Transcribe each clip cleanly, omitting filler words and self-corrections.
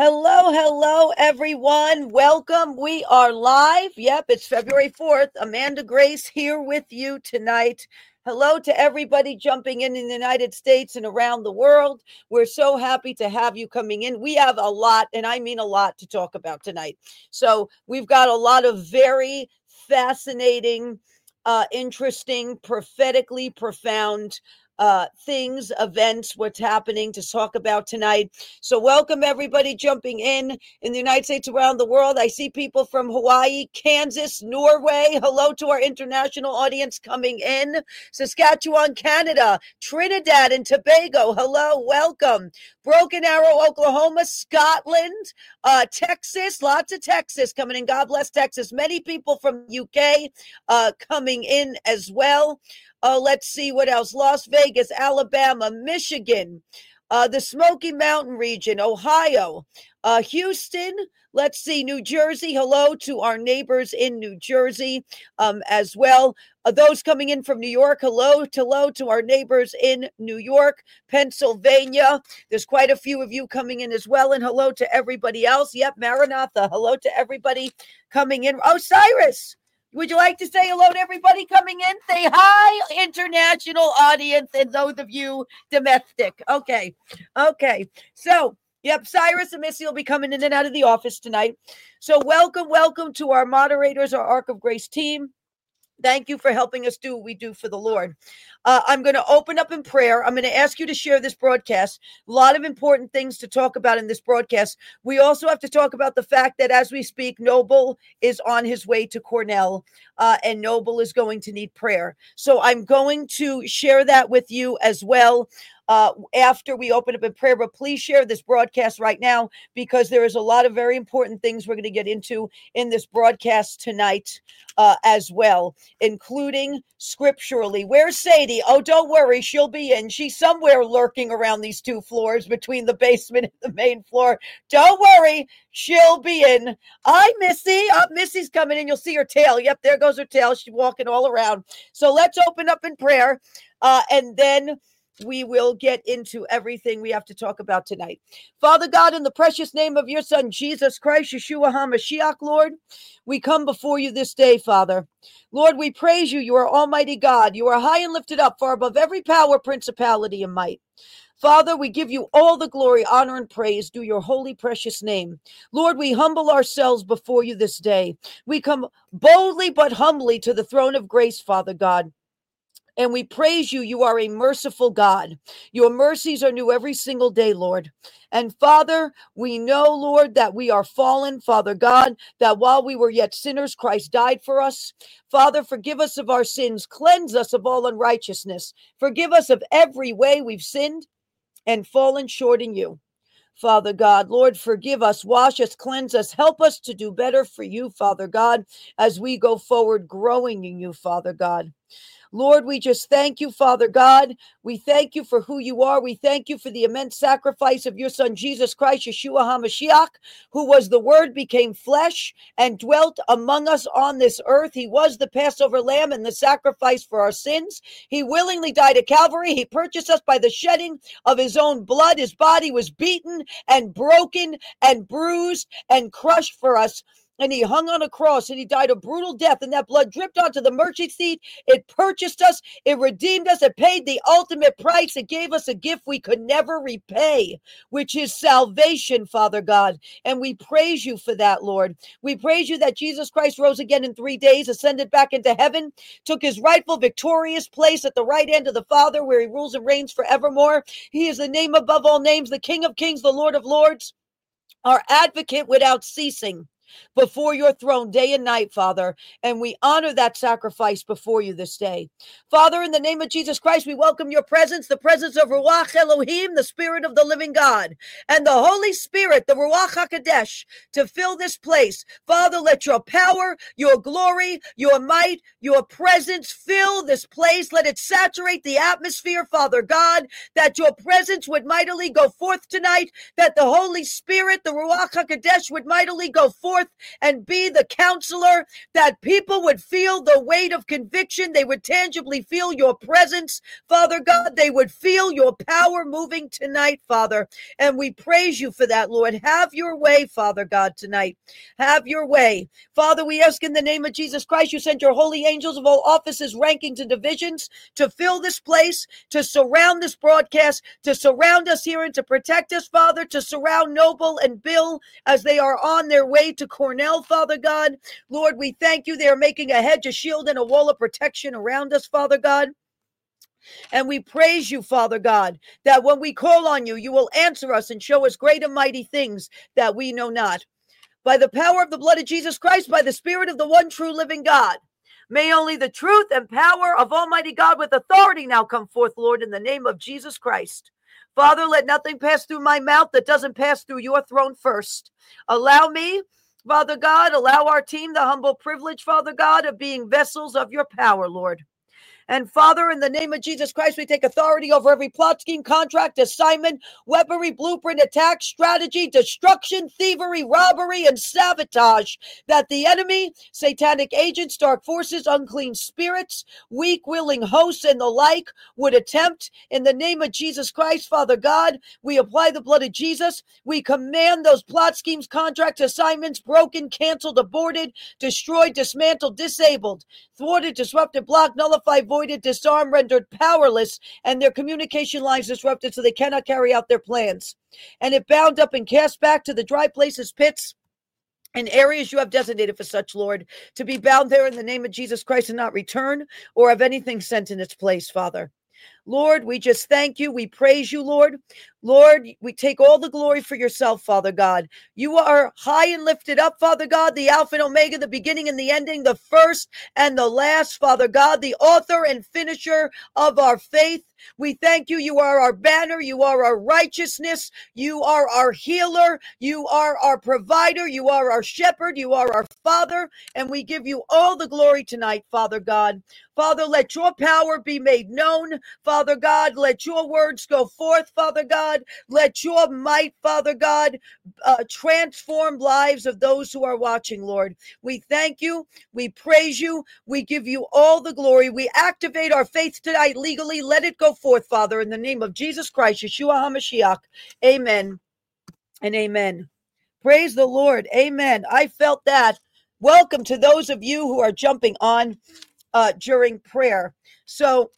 Hello, hello, everyone. Welcome. We are live. Yep, it's February 4th. Amanda Grace here with you tonight. Hello to everybody jumping in the United States and around the world. We're so happy to have you coming in. We have a lot, and I mean a lot, to talk about tonight. So we've got a lot of very fascinating, interesting, prophetically profound things, events, what's happening to talk about tonight. So welcome everybody jumping in the United States, around the world. I see people from Hawaii, Kansas, Norway. Hello to our international audience coming in. Saskatchewan, Canada, Trinidad and Tobago. Hello, welcome. Broken Arrow, Oklahoma, Scotland, Texas, lots of Texas coming in. God bless Texas. Many people from UK coming in as well. Let's see what else. Las Vegas, Alabama, Michigan, the Smoky Mountain region, Ohio, Houston. Let's see, New Jersey. Hello to our neighbors in New Jersey as well. Those coming in from New York, hello to our neighbors in New York, Pennsylvania. There's quite a few of you coming in as well. And hello to everybody else. Yep, Maranatha. Hello to everybody coming in. Oh, Cyrus. Would you like to say hello to everybody coming in? Say hi, international audience, and those of you domestic. Okay. So, yep, Cyrus and Missy will be coming in and out of the office tonight. So welcome to our moderators, our Ark of Grace team. Thank you for helping us do what we do for the Lord. I'm going to open up in prayer. I'm going to ask you to share this broadcast. A lot of important things to talk about in this broadcast. We also have to talk about the fact that as we speak, Noble is on his way to Cornell, and Noble is going to need prayer. So I'm going to share that with you as well. After we open up in prayer, but please share this broadcast right now, because there is a lot of very important things we're going to get into in this broadcast tonight as well, including scripturally. Where's Sadie? Oh, don't worry, she'll be in. She's somewhere lurking around these two floors between the basement and the main floor. Don't worry, she'll be in. Hi, Missy. Missy's coming in. You'll see her tail. Yep, there goes her tail. She's walking all around. So let's open up in prayer, and then we will get into everything we have to talk about tonight. Father God, in the precious name of your Son, Jesus Christ, Yeshua HaMashiach, Lord, we come before you this day, Father. Lord, we praise you. You are Almighty God. You are high and lifted up, far above every power, principality, and might. Father, we give you all the glory, honor, and praise due your holy, precious name. Lord, we humble ourselves before you this day. We come boldly but humbly to the throne of grace, Father God. And we praise you. You are a merciful God. Your mercies are new every single day, Lord. And Father, we know, Lord, that we are fallen, Father God, that while we were yet sinners, Christ died for us. Father, forgive us of our sins. Cleanse us of all unrighteousness. Forgive us of every way we've sinned and fallen short in you. Father God, Lord, forgive us, wash us, cleanse us, help us to do better for you, Father God, as we go forward growing in you, Father God. Lord, we just thank you, Father God. We thank you for who you are. We thank you for the immense sacrifice of your Son, Jesus Christ, Yeshua HaMashiach, who was the Word, became flesh, and dwelt among us on this earth. He was the Passover lamb and the sacrifice for our sins. He willingly died at Calvary. He purchased us by the shedding of his own blood. His body was beaten and broken and bruised and crushed for us. And he hung on a cross and he died a brutal death, and that blood dripped onto the mercy seat. It purchased us. It redeemed us. It paid the ultimate price. It gave us a gift we could never repay, which is salvation, Father God. And we praise you for that, Lord. We praise you that Jesus Christ rose again in 3 days, ascended back into heaven, took his rightful victorious place at the right hand of the Father, where he rules and reigns forevermore. He is the name above all names, the King of kings, the Lord of lords, our advocate without ceasing before your throne day and night, Father, and we honor that sacrifice before you this day. Father, in the name of Jesus Christ, we welcome your presence, the presence of Ruach Elohim, the Spirit of the living God, and the Holy Spirit, the Ruach HaKodesh, to fill this place. Father, let your power, your glory, your might, your presence fill this place. Let it saturate the atmosphere, Father God, that your presence would mightily go forth tonight, that the Holy Spirit, the Ruach HaKodesh, would mightily go forth forth and be the counselor, that people would feel the weight of conviction. They would tangibly feel your presence, Father God. They would feel your power moving tonight, Father. And we praise you for that, Lord. Have your way, Father God, tonight. Have your way. Father, we ask in the name of Jesus Christ, you sent your holy angels of all offices, rankings, and divisions to fill this place, to surround this broadcast, to surround us here and to protect us, Father, to surround Noble and Bill as they are on their way to Cornell, Father God. Lord, we thank you. They are making a hedge, a shield, and a wall of protection around us, Father God. And we praise you, Father God, that when we call on you, you will answer us and show us great and mighty things that we know not. By the power of the blood of Jesus Christ, by the Spirit of the one true living God, may only the truth and power of Almighty God with authority now come forth, Lord, in the name of Jesus Christ. Father, let nothing pass through my mouth that doesn't pass through your throne first. Allow me, Father God, allow our team the humble privilege, Father God, of being vessels of your power, Lord. And Father, in the name of Jesus Christ, we take authority over every plot, scheme, contract, assignment, weaponry, blueprint, attack, strategy, destruction, thievery, robbery, and sabotage that the enemy, satanic agents, dark forces, unclean spirits, weak, willing hosts, and the like would attempt. In the name of Jesus Christ, Father God, we apply the blood of Jesus. We command those plot, schemes, contracts, assignments broken, canceled, aborted, destroyed, dismantled, disabled, thwarted, disrupted, blocked, nullified, voided, disarmed, rendered powerless, and their communication lines disrupted so they cannot carry out their plans. And it bound up and cast back to the dry places, pits, and areas you have designated for such, Lord, to be bound there in the name of Jesus Christ and not return or have anything sent in its place, Father. Lord, we just thank you. We praise you, Lord. Lord, we take all the glory for yourself, Father God. You are high and lifted up, Father God, the Alpha and Omega, the beginning and the ending, the first and the last, Father God, the author and finisher of our faith. We thank you. You are our banner. You are our righteousness. You are our healer. You are our provider. You are our shepherd. You are our Father. And we give you all the glory tonight, Father God. Father, let your power be made known. Father God, let your words go forth, Father God. Let your might, Father God, transform lives of those who are watching, Lord. We thank you. We praise you. We give you all the glory. We activate our faith tonight legally. Let it go forth, Father, in the name of Jesus Christ, Yeshua HaMashiach. Amen and amen. Praise the Lord. Amen. I felt that. Welcome to those of you who are jumping on during prayer. So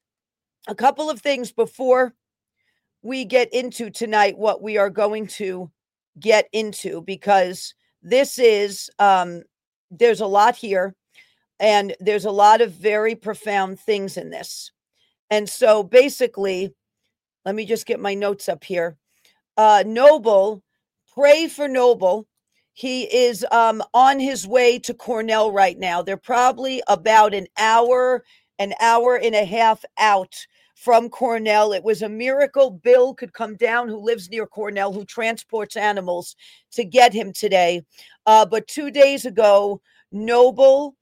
a couple of things before we get into tonight what we are going to get into, because this is, there's a lot here and there's a lot of very profound things in this. And so basically, let me just get my notes up here. Noble, pray for Noble. He is on his way to Cornell right now. They're probably about an hour and a half out from Cornell. It was a miracle Bill could come down, who lives near Cornell, who transports animals, to get him today. But 2 days ago, Noble,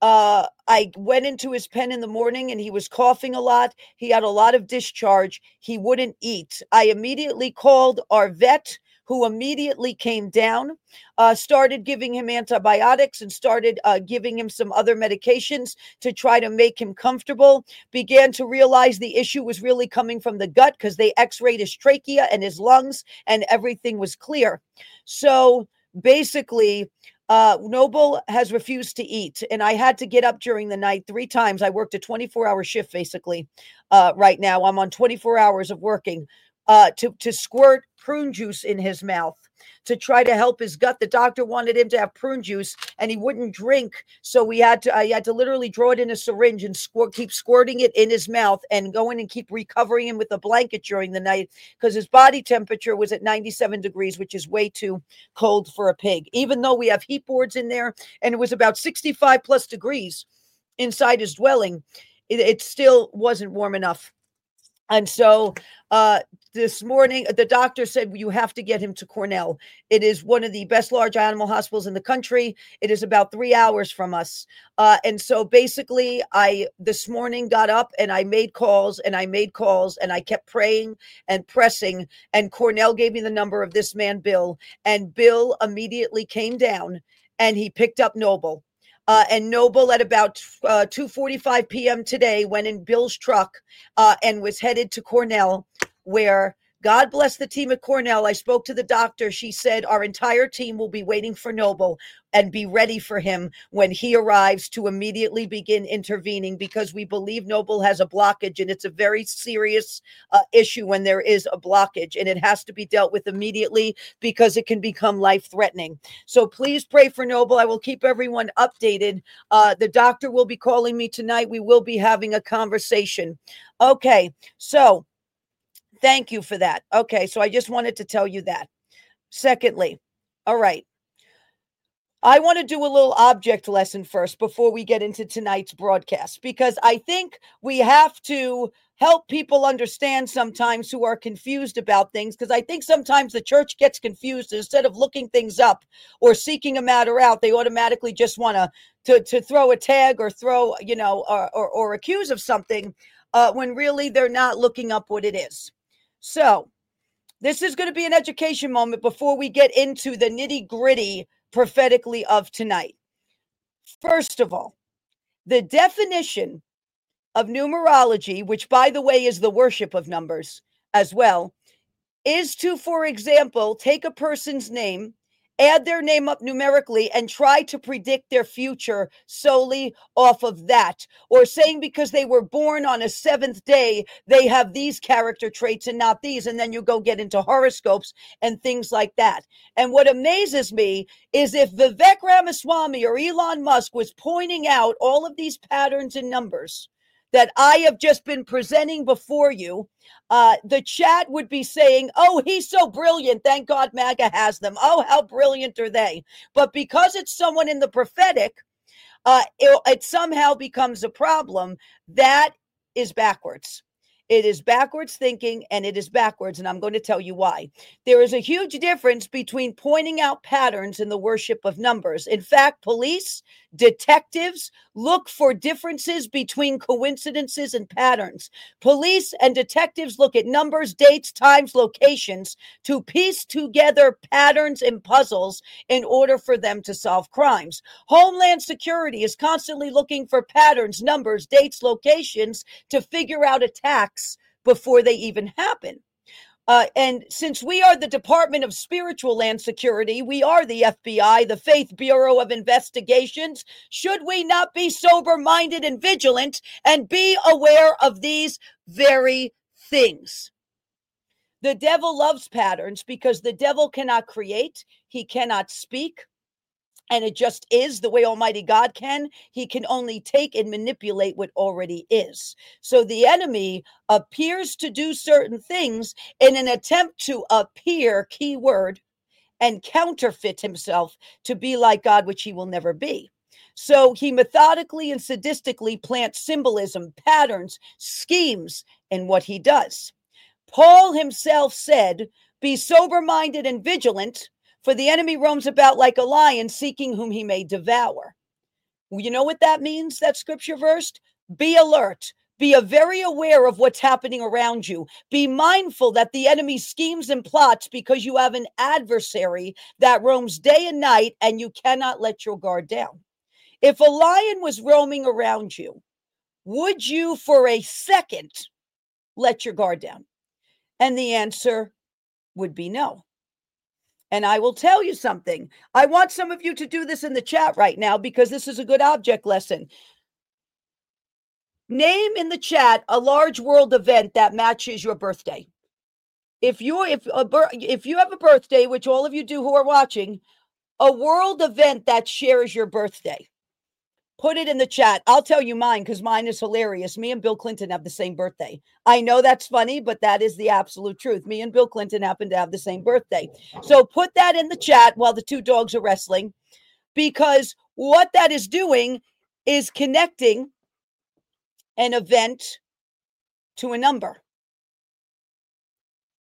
I went into his pen in the morning and he was coughing a lot. He had a lot of discharge. He wouldn't eat. I immediately called our vet, who immediately came down, started giving him antibiotics and started giving him some other medications to try to make him comfortable. Began to realize the issue was really coming from the gut, because they x-rayed his trachea and his lungs and everything was clear. So basically, Noble has refused to eat, and I had to get up during the night 3 times. I worked a 24-hour shift basically. Right now I'm on 24 hours of working to squirt prune juice in his mouth to try to help his gut. The doctor wanted him to have prune juice and he wouldn't drink. So I had to literally draw it in a syringe and keep squirting it in his mouth and go in and keep recovering him with a blanket during the night, because his body temperature was at 97 degrees, which is way too cold for a pig. Even though we have heat boards in there and it was about 65 plus degrees inside his dwelling, it still wasn't warm enough. And so this morning, the doctor said, you have to get him to Cornell. It is one of the best large animal hospitals in the country. It is about 3 hours from us. And so basically, I this morning got up and I made calls and I made calls and I kept praying and pressing. And Cornell gave me the number of this man, Bill. And Bill immediately came down and he picked up Noble. And Noble at about 2:45 p.m. today went in Bill's truck and was headed to Cornell, where God bless the team at Cornell. I spoke to the doctor. She said our entire team will be waiting for Noble and be ready for him when he arrives to immediately begin intervening, because we believe Noble has a blockage, and it's a very serious issue when there is a blockage, and it has to be dealt with immediately because it can become life-threatening. So please pray for Noble. I will keep everyone updated. The doctor will be calling me tonight. We will be having a conversation. Okay, so thank you for that. Okay, so I just wanted to tell you that. Secondly, all right, I want to do a little object lesson first before we get into tonight's broadcast, because I think we have to help people understand sometimes who are confused about things, because I think sometimes the church gets confused. Instead of looking things up or seeking a matter out, they automatically just want to throw a tag or throw, or accuse of something when really they're not looking up what it is. So this is going to be an education moment before we get into the nitty-gritty prophetically of tonight. First of all, the definition of numerology, which by the way is the worship of numbers as well, is to, for example, take a person's name, add their name up numerically, and try to predict their future solely off of that. Or saying because they were born on a 7th day, they have these character traits and not these. And then you go get into horoscopes and things like that. And what amazes me is if Vivek Ramaswamy or Elon Musk was pointing out all of these patterns and numbers that I have just been presenting before you, the chat would be saying, oh, he's so brilliant. Thank God MAGA has them. Oh, how brilliant are they? But because it's someone in the prophetic, it somehow becomes a problem. That is backwards. It is backwards thinking, and it is backwards, and I'm going to tell you why. There is a huge difference between pointing out patterns and the worship of numbers. In fact, police, detectives look for differences between coincidences and patterns. Police and detectives look at numbers, dates, times, locations to piece together patterns and puzzles in order for them to solve crimes. Homeland Security is constantly looking for patterns, numbers, dates, locations to figure out attacks before they even happen. And since we are the Department of Spiritual Land Security, we are the FBI, the Faith Bureau of Investigations. Should we not be sober-minded and vigilant and be aware of these very things? The devil loves patterns because the devil cannot create, he cannot speak, and it just is the way Almighty God can. He can only take and manipulate what already is. So the enemy appears to do certain things in an attempt to appear, keyword, and counterfeit himself to be like God, which he will never be. So he methodically and sadistically plants symbolism, patterns, schemes in what he does. Paul himself said, be sober-minded and vigilant, for the enemy roams about like a lion, seeking whom he may devour. You know what that means, that scripture verse? Be alert. Be very aware of what's happening around you. Be mindful that the enemy schemes and plots because you have an adversary that roams day and night, and you cannot let your guard down. If a lion was roaming around you, would you for a second let your guard down? And the answer would be no. And I will tell you something. I want some of you to do this in the chat right now because this is a good object lesson. Name in the chat a large world event that matches your birthday. If you have a birthday, which all of you do who are watching, a world event that shares your birthday. Put it in the chat. I'll tell you mine because mine is hilarious. Me and Bill Clinton have the same birthday. I know that's funny, but that is the absolute truth. Me and Bill Clinton happen to have the same birthday. So put that in the chat while the two dogs are wrestling, because what that is doing is connecting an event to a number.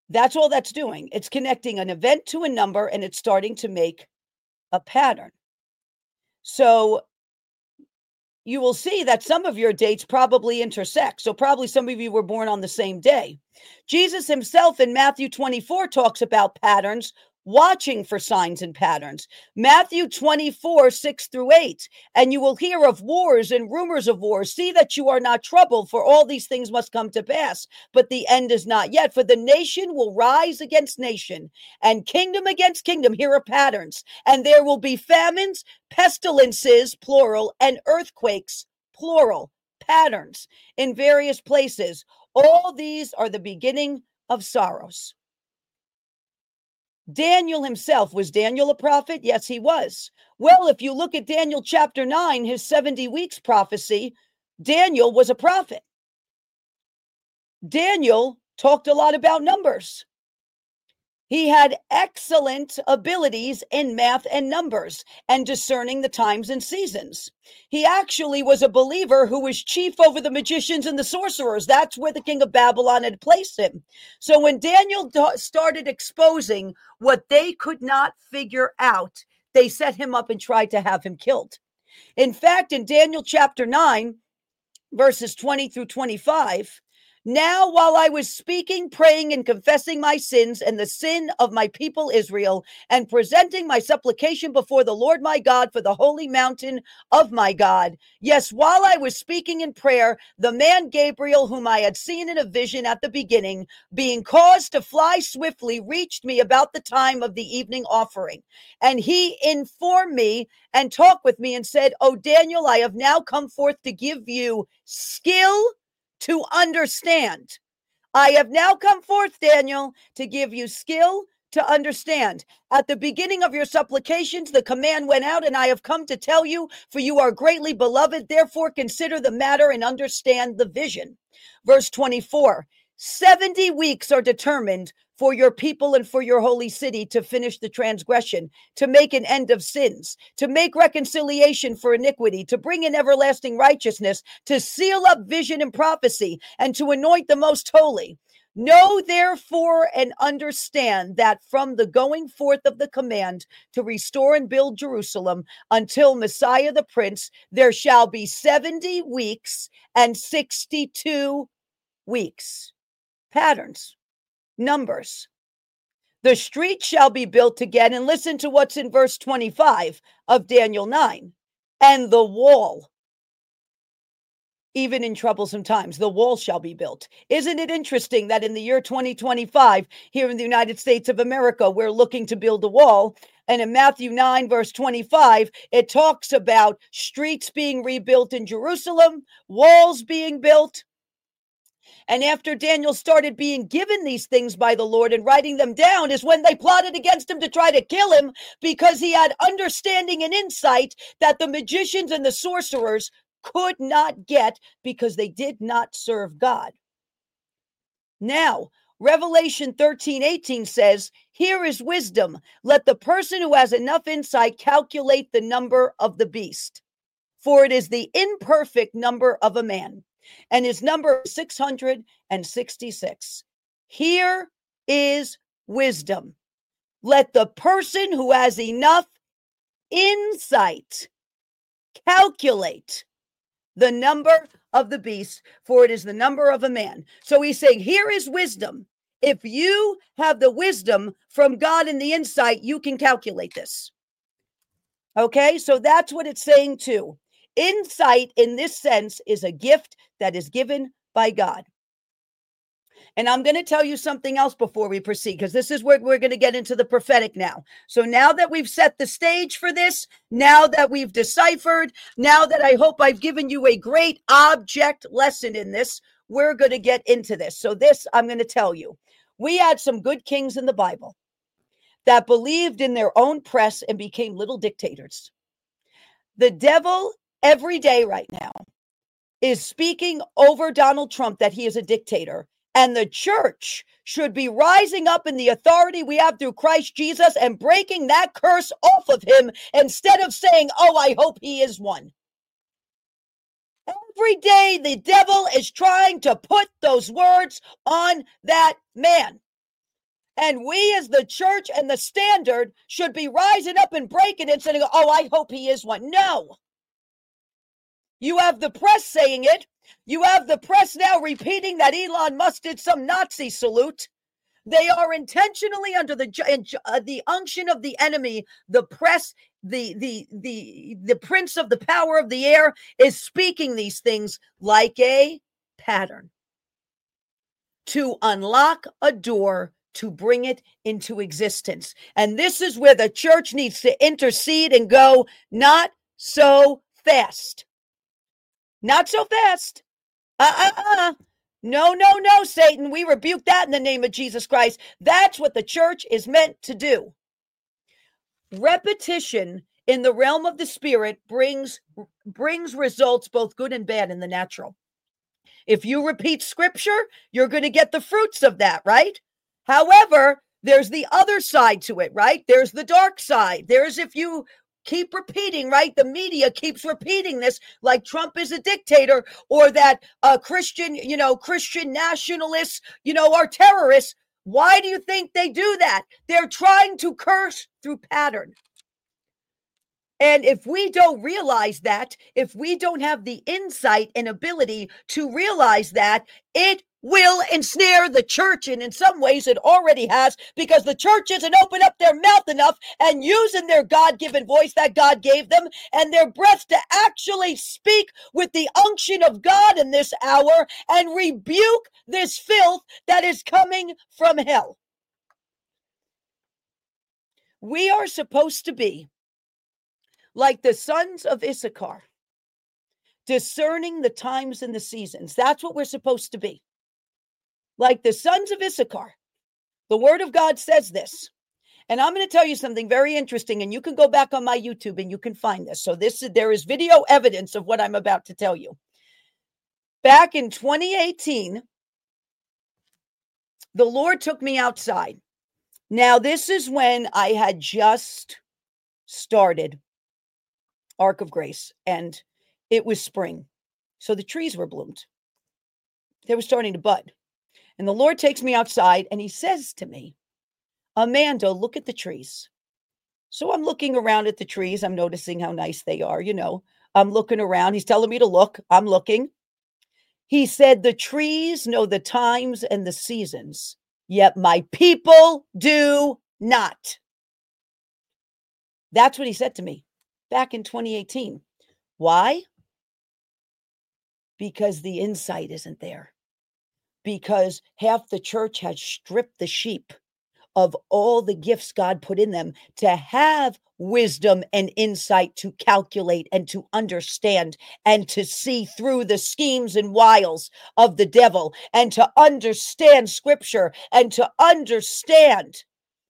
That's all that's doing. It's connecting an event to a number, and it's starting to make a pattern. So you will see that some of your dates probably intersect. So probably some of you were born on the same day. Jesus himself in Matthew 24 talks about patterns, watching for signs and patterns. Matthew 24, 6-8. And you will hear of wars and rumors of wars. See that you are not troubled, for all these things must come to pass. But the end is not yet. For the nation will rise against nation, and kingdom against kingdom. Here are patterns. And there will be famines, pestilences, plural, and earthquakes, plural, patterns in various places. All these are the beginning of sorrows. Daniel himself, was Daniel a prophet? Yes, he was. Well, if you look at Daniel chapter 9, his 70 weeks prophecy, Daniel was a prophet. Daniel talked a lot about numbers. He had excellent abilities in math and numbers and discerning the times and seasons. He actually was a believer who was chief over the magicians and the sorcerers. That's where the king of Babylon had placed him. So when Daniel started exposing what they could not figure out, they set him up and tried to have him killed. In fact, in Daniel chapter 9, verses 20-25, now, while I was speaking, praying, and confessing my sins and the sin of my people Israel, and presenting my supplication before the Lord my God for the holy mountain of my God. Yes, while I was speaking in prayer, the man Gabriel, whom I had seen in a vision at the beginning, being caused to fly swiftly, reached me about the time of the evening offering. And he informed me and talked with me and said, "O Daniel, I have now come forth to give you skill to understand." I have now come forth, Daniel, to give you skill to understand. At the beginning of your supplications, the command went out, and I have come to tell you, for you are greatly beloved. Therefore, consider the matter and understand the vision. Verse 24, 70 weeks are determined for your people and for your holy city to finish the transgression, to make an end of sins, to make reconciliation for iniquity, to bring in everlasting righteousness, to seal up vision and prophecy, and to anoint the most holy. Know therefore and understand that from the going forth of the command to restore and build Jerusalem until Messiah the Prince, there shall be 70 weeks and 62 weeks. Patterns. Numbers. The street shall be built again. And listen to what's in verse 25 of Daniel 9. And the wall, even in troublesome times, the wall shall be built. Isn't it interesting that in the year 2025, here in the United States of America, we're looking to build a wall? And in Matthew 9, verse 25, it talks about streets being rebuilt in Jerusalem, walls being built. And after Daniel started being given these things by the Lord and writing them down is when they plotted against him to try to kill him, because he had understanding and insight that the magicians and the sorcerers could not get because they did not serve God. Now, Revelation 13:18 says, "Here is wisdom. Let the person who has enough insight calculate the number of the beast, for it is the imperfect number of a man, and his number is 666. Here is wisdom. Let the person who has enough insight calculate the number of the beast, for it is the number of a man." So he's saying, here is wisdom. If you have the wisdom from God and the insight, you can calculate this. Okay, so that's what it's saying too. Insight in this sense is a gift that is given by God. And I'm going to tell you something else before we proceed, because this is where we're going to get into the prophetic now. So now that we've set the stage for this, now that we've deciphered, now that I hope I've given you a great object lesson in this, we're going to get into this. So this, I'm going to tell you, we had some good kings in the Bible that believed in their own press and became little dictators. The devil every day right now is speaking over Donald Trump that he is a dictator. And the church should be rising up in the authority we have through Christ Jesus and breaking that curse off of him instead of saying, "Oh, I hope he is one." Every day the devil is trying to put those words on that man. And we as the church and the standard should be rising up and breaking it and saying, oh, I hope he is one. No. You have the press saying it. You have the press now repeating that Elon Musk did some Nazi salute. They are intentionally under the unction of the enemy. The press, the prince of the power of the air is speaking these things like a pattern to unlock a door to bring it into existence. And this is where the church needs to intercede and go, not so fast. Not so fast. No, Satan. We rebuke that in the name of Jesus Christ. That's what the church is meant to do. Repetition in the realm of the spirit brings results, both good and bad, in the natural. If you repeat scripture, you're going to get the fruits of that, right? However, there's the other side to it, right? There's the dark side. There's if you keep repeating, right? The media keeps repeating this like Trump is a dictator, or that Christian nationalists, are terrorists. Why do you think they do that? They're trying to curse through pattern. And if we don't realize that, if we don't have the insight and ability to realize that, it will ensnare the church. And in some ways it already has, because the church isn't open up their mouth enough and using their God-given voice that God gave them and their breath to actually speak with the unction of God in this hour and rebuke this filth that is coming from hell. We are supposed to be like the sons of Issachar, discerning the times and the seasons. That's what we're supposed to be. Like the sons of Issachar. The word of God says this. And I'm going to tell you something very interesting, and you can go back on my YouTube and you can find this. So there is video evidence of what I'm about to tell you. Back in 2018, the Lord took me outside. Now, this is when I had just started Ark of Grace, and it was spring. So the trees were bloomed. They were starting to bud. And the Lord takes me outside and he says to me, Amanda, look at the trees. So I'm looking around at the trees. I'm noticing how nice they are. I'm looking around. He's telling me to look. I'm looking. He said, the trees know the times and the seasons, yet my people do not. That's what he said to me back in 2018. Why? Because the insight isn't there. Because half the church has stripped the sheep of all the gifts God put in them to have wisdom and insight to calculate and to understand and to see through the schemes and wiles of the devil and to understand scripture and to understand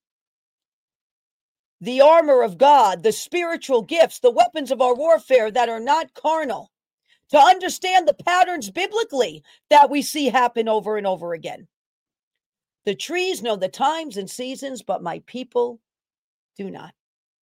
the armor of God, the spiritual gifts, the weapons of our warfare that are not carnal, to understand the patterns biblically that we see happen over and over again. The trees know the times and seasons, but my people do not.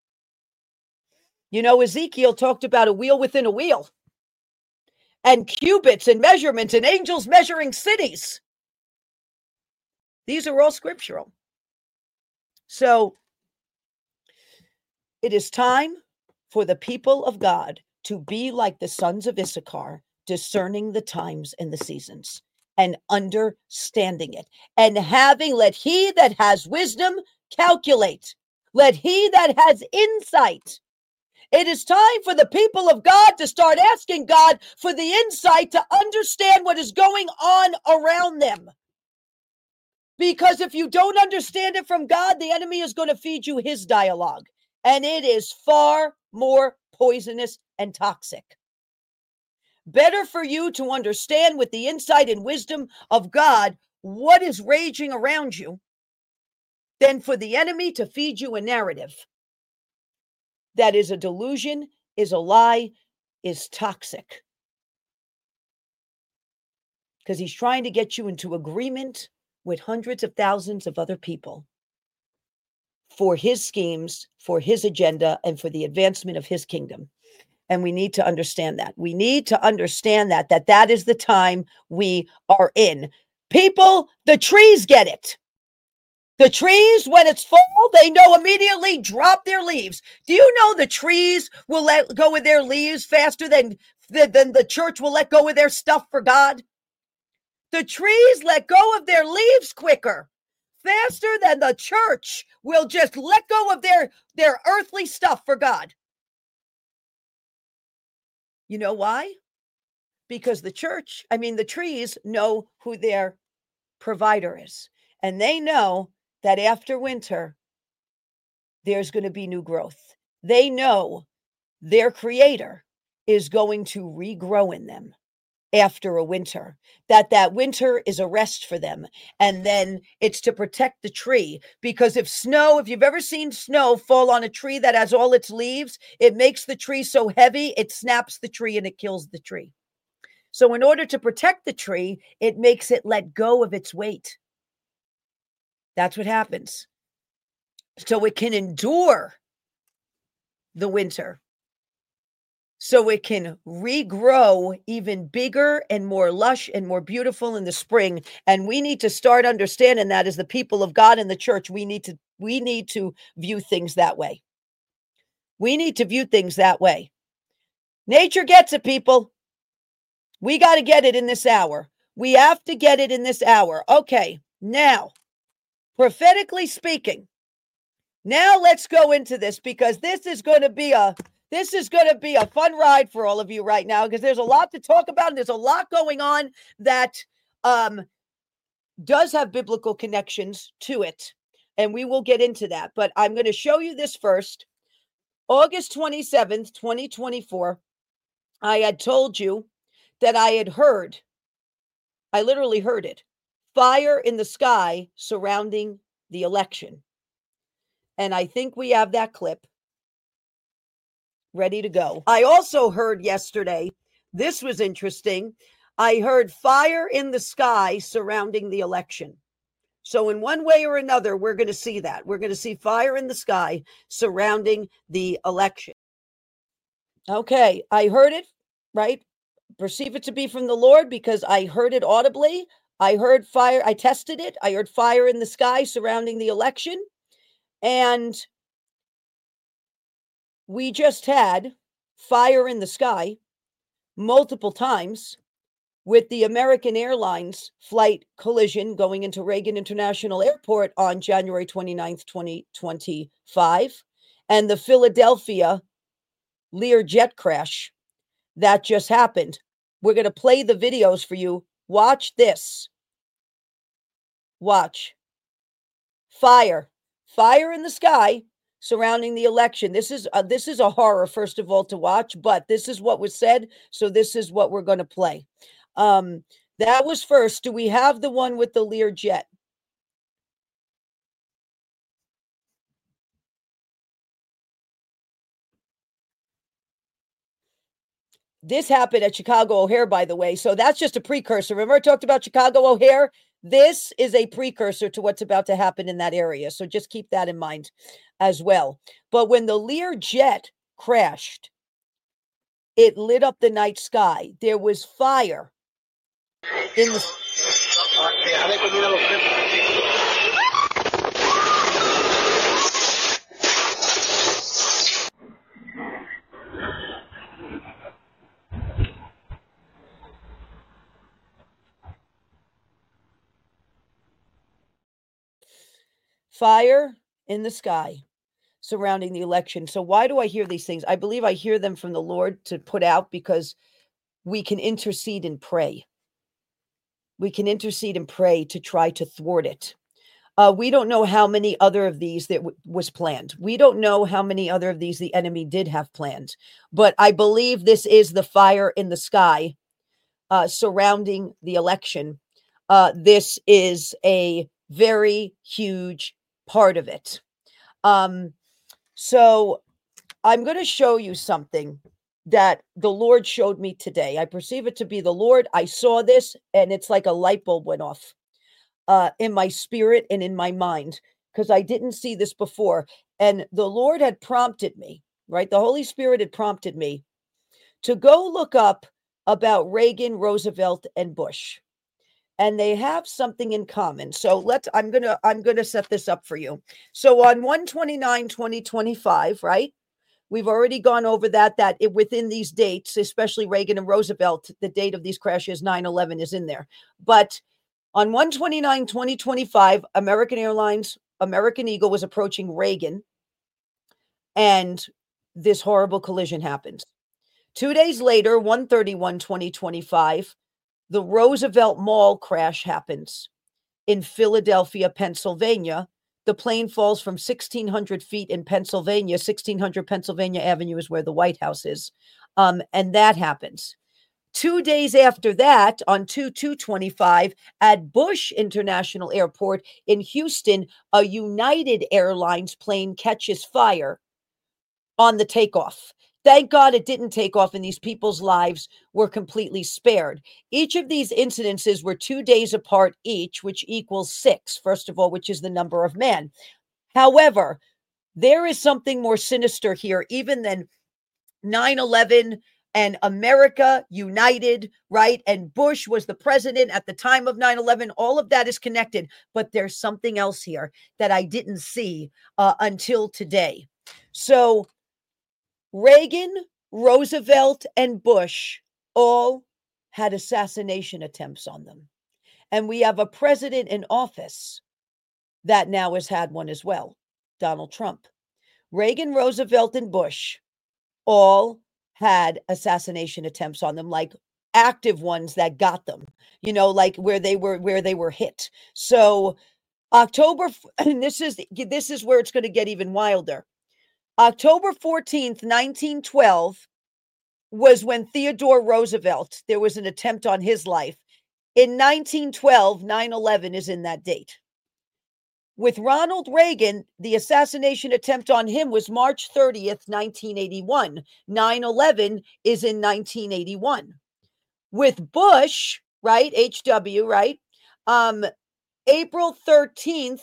Ezekiel talked about a wheel within a wheel and cubits and measurements and angels measuring cities. These are all scriptural. So it is time for the people of God to be like the sons of Issachar, discerning the times and the seasons and understanding it and let he that has wisdom calculate. Let he that has insight. It is time for the people of God to start asking God for the insight to understand what is going on around them. Because if you don't understand it from God, the enemy is going to feed you his dialogue. And it is far more poisonous and toxic. Better for you to understand with the insight and wisdom of God what is raging around you than for the enemy to feed you a narrative that is a delusion, is a lie, is toxic. Because he's trying to get you into agreement with hundreds of thousands of other people for his schemes, for his agenda, and for the advancement of his kingdom. And we need to understand that. We need to understand that is the time we are in. People, the trees get it. The trees, when it's fall, they know immediately drop their leaves. Do you know the trees will let go of their leaves faster than the church will let go of their stuff for God? The trees let go of their leaves quicker, faster than the church will just let go of their earthly stuff for God. You know why? Because the trees know who their provider is. And they know that after winter, there's going to be new growth. They know their creator is going to regrow in them after a winter, that winter is a rest for them. And then it's to protect the tree, because if you've ever seen snow fall on a tree that has all its leaves, it makes the tree so heavy, it snaps the tree and it kills the tree. So in order to protect the tree, it makes it let go of its weight. That's what happens. So it can endure the winter. So it can regrow even bigger and more lush and more beautiful in the spring. And we need to start understanding that as the people of God in the church. We need to view things that way. We need to view things that way. Nature gets it, people. We got to get it in this hour. We have to get it in this hour. Okay, now, prophetically speaking, now let's go into this, because this is going to be a fun ride for all of you right now, because there's a lot to talk about, and there's a lot going on that does have biblical connections to it, and we will get into that. But I'm going to show you this first. August 27th, 2024, I had told you that I literally heard it, fire in the sky surrounding the election. And I think we have that clip ready to go. I also heard yesterday, this was interesting, I heard fire in the sky surrounding the election. So in one way or another, we're going to see that. We're going to see fire in the sky surrounding the election. Okay, I heard it, right? Perceive it to be from the Lord, because I heard it audibly. I heard fire. I tested it. I heard fire in the sky surrounding the election. And we just had fire in the sky multiple times with the American Airlines flight collision going into Reagan International Airport on January 29th, 2025, and the Philadelphia Lear jet crash that just happened. We're going to play the videos for you. Watch this. Watch. Fire in the sky surrounding the election. This is a horror, first of all, to watch, but this is what was said, so this is what we're going to play. That was first. Do we have the one with the Lear jet? This happened at Chicago O'Hare, by the way, so that's just a precursor. Remember I talked about Chicago O'Hare? This is a precursor to what's about to happen in that area, so just keep that in mind as well. But when the Lear jet crashed, it lit up the night sky. There was fire in the... Fire in the sky surrounding the election. So why do I hear these things? I believe I hear them from the Lord to put out, because we can intercede and pray. We can intercede and pray to try to thwart it. We don't know how many other of these that was planned. We don't know how many other of these the enemy did have planned. But I believe this is the fire in the sky surrounding the election. This is a very huge part of it. So I'm going to show you something that the Lord showed me today. I perceive it to be the Lord. I saw this, and it's like a light bulb went off in my spirit and in my mind, because I didn't see this before. And the Lord had prompted me, right? The Holy Spirit had prompted me to go look up about Reagan, Roosevelt, and Bush. and they have something in common. So I'm gonna set this up for you. So on 1/29/2025, right? We've already gone over within these dates, especially Reagan and Roosevelt, the date of these crashes, 9/11 is in there. But on 1/29/2025, American Airlines, American Eagle was approaching Reagan, and this horrible collision happens. 2 days later, 1/31/2025, the Roosevelt Mall crash happens in Philadelphia, Pennsylvania. The plane falls from 1,600 feet in Pennsylvania. 1,600 Pennsylvania Avenue is where the White House is. And that happens. 2 days after that, on 2/2/25, at Bush International Airport in Houston, a United Airlines plane catches fire on the takeoff. Thank God it didn't take off and these people's lives were completely spared. Each of these incidences were 2 days apart each, which equals 6, first of all, which is the number of men. However, there is something more sinister here, even than 9/11 and America United, right? And Bush was the president at the time of 9/11. All of that is connected, but there's something else here that I didn't see until today. So Reagan, Roosevelt, and Bush all had assassination attempts on them. And we have a president in office that now has had one as well, Donald Trump. Reagan, Roosevelt, and Bush all had assassination attempts on them, like active ones that got them, like where they were hit. So October, and this is where it's going to get even wilder. October 14th, 1912 was when Theodore Roosevelt, there was an attempt on his life. In 1912, 9/11 is in that date. With Ronald Reagan, the assassination attempt on him was March 30th, 1981. 9/11 is in 1981. With Bush, right, HW, right, April 13th,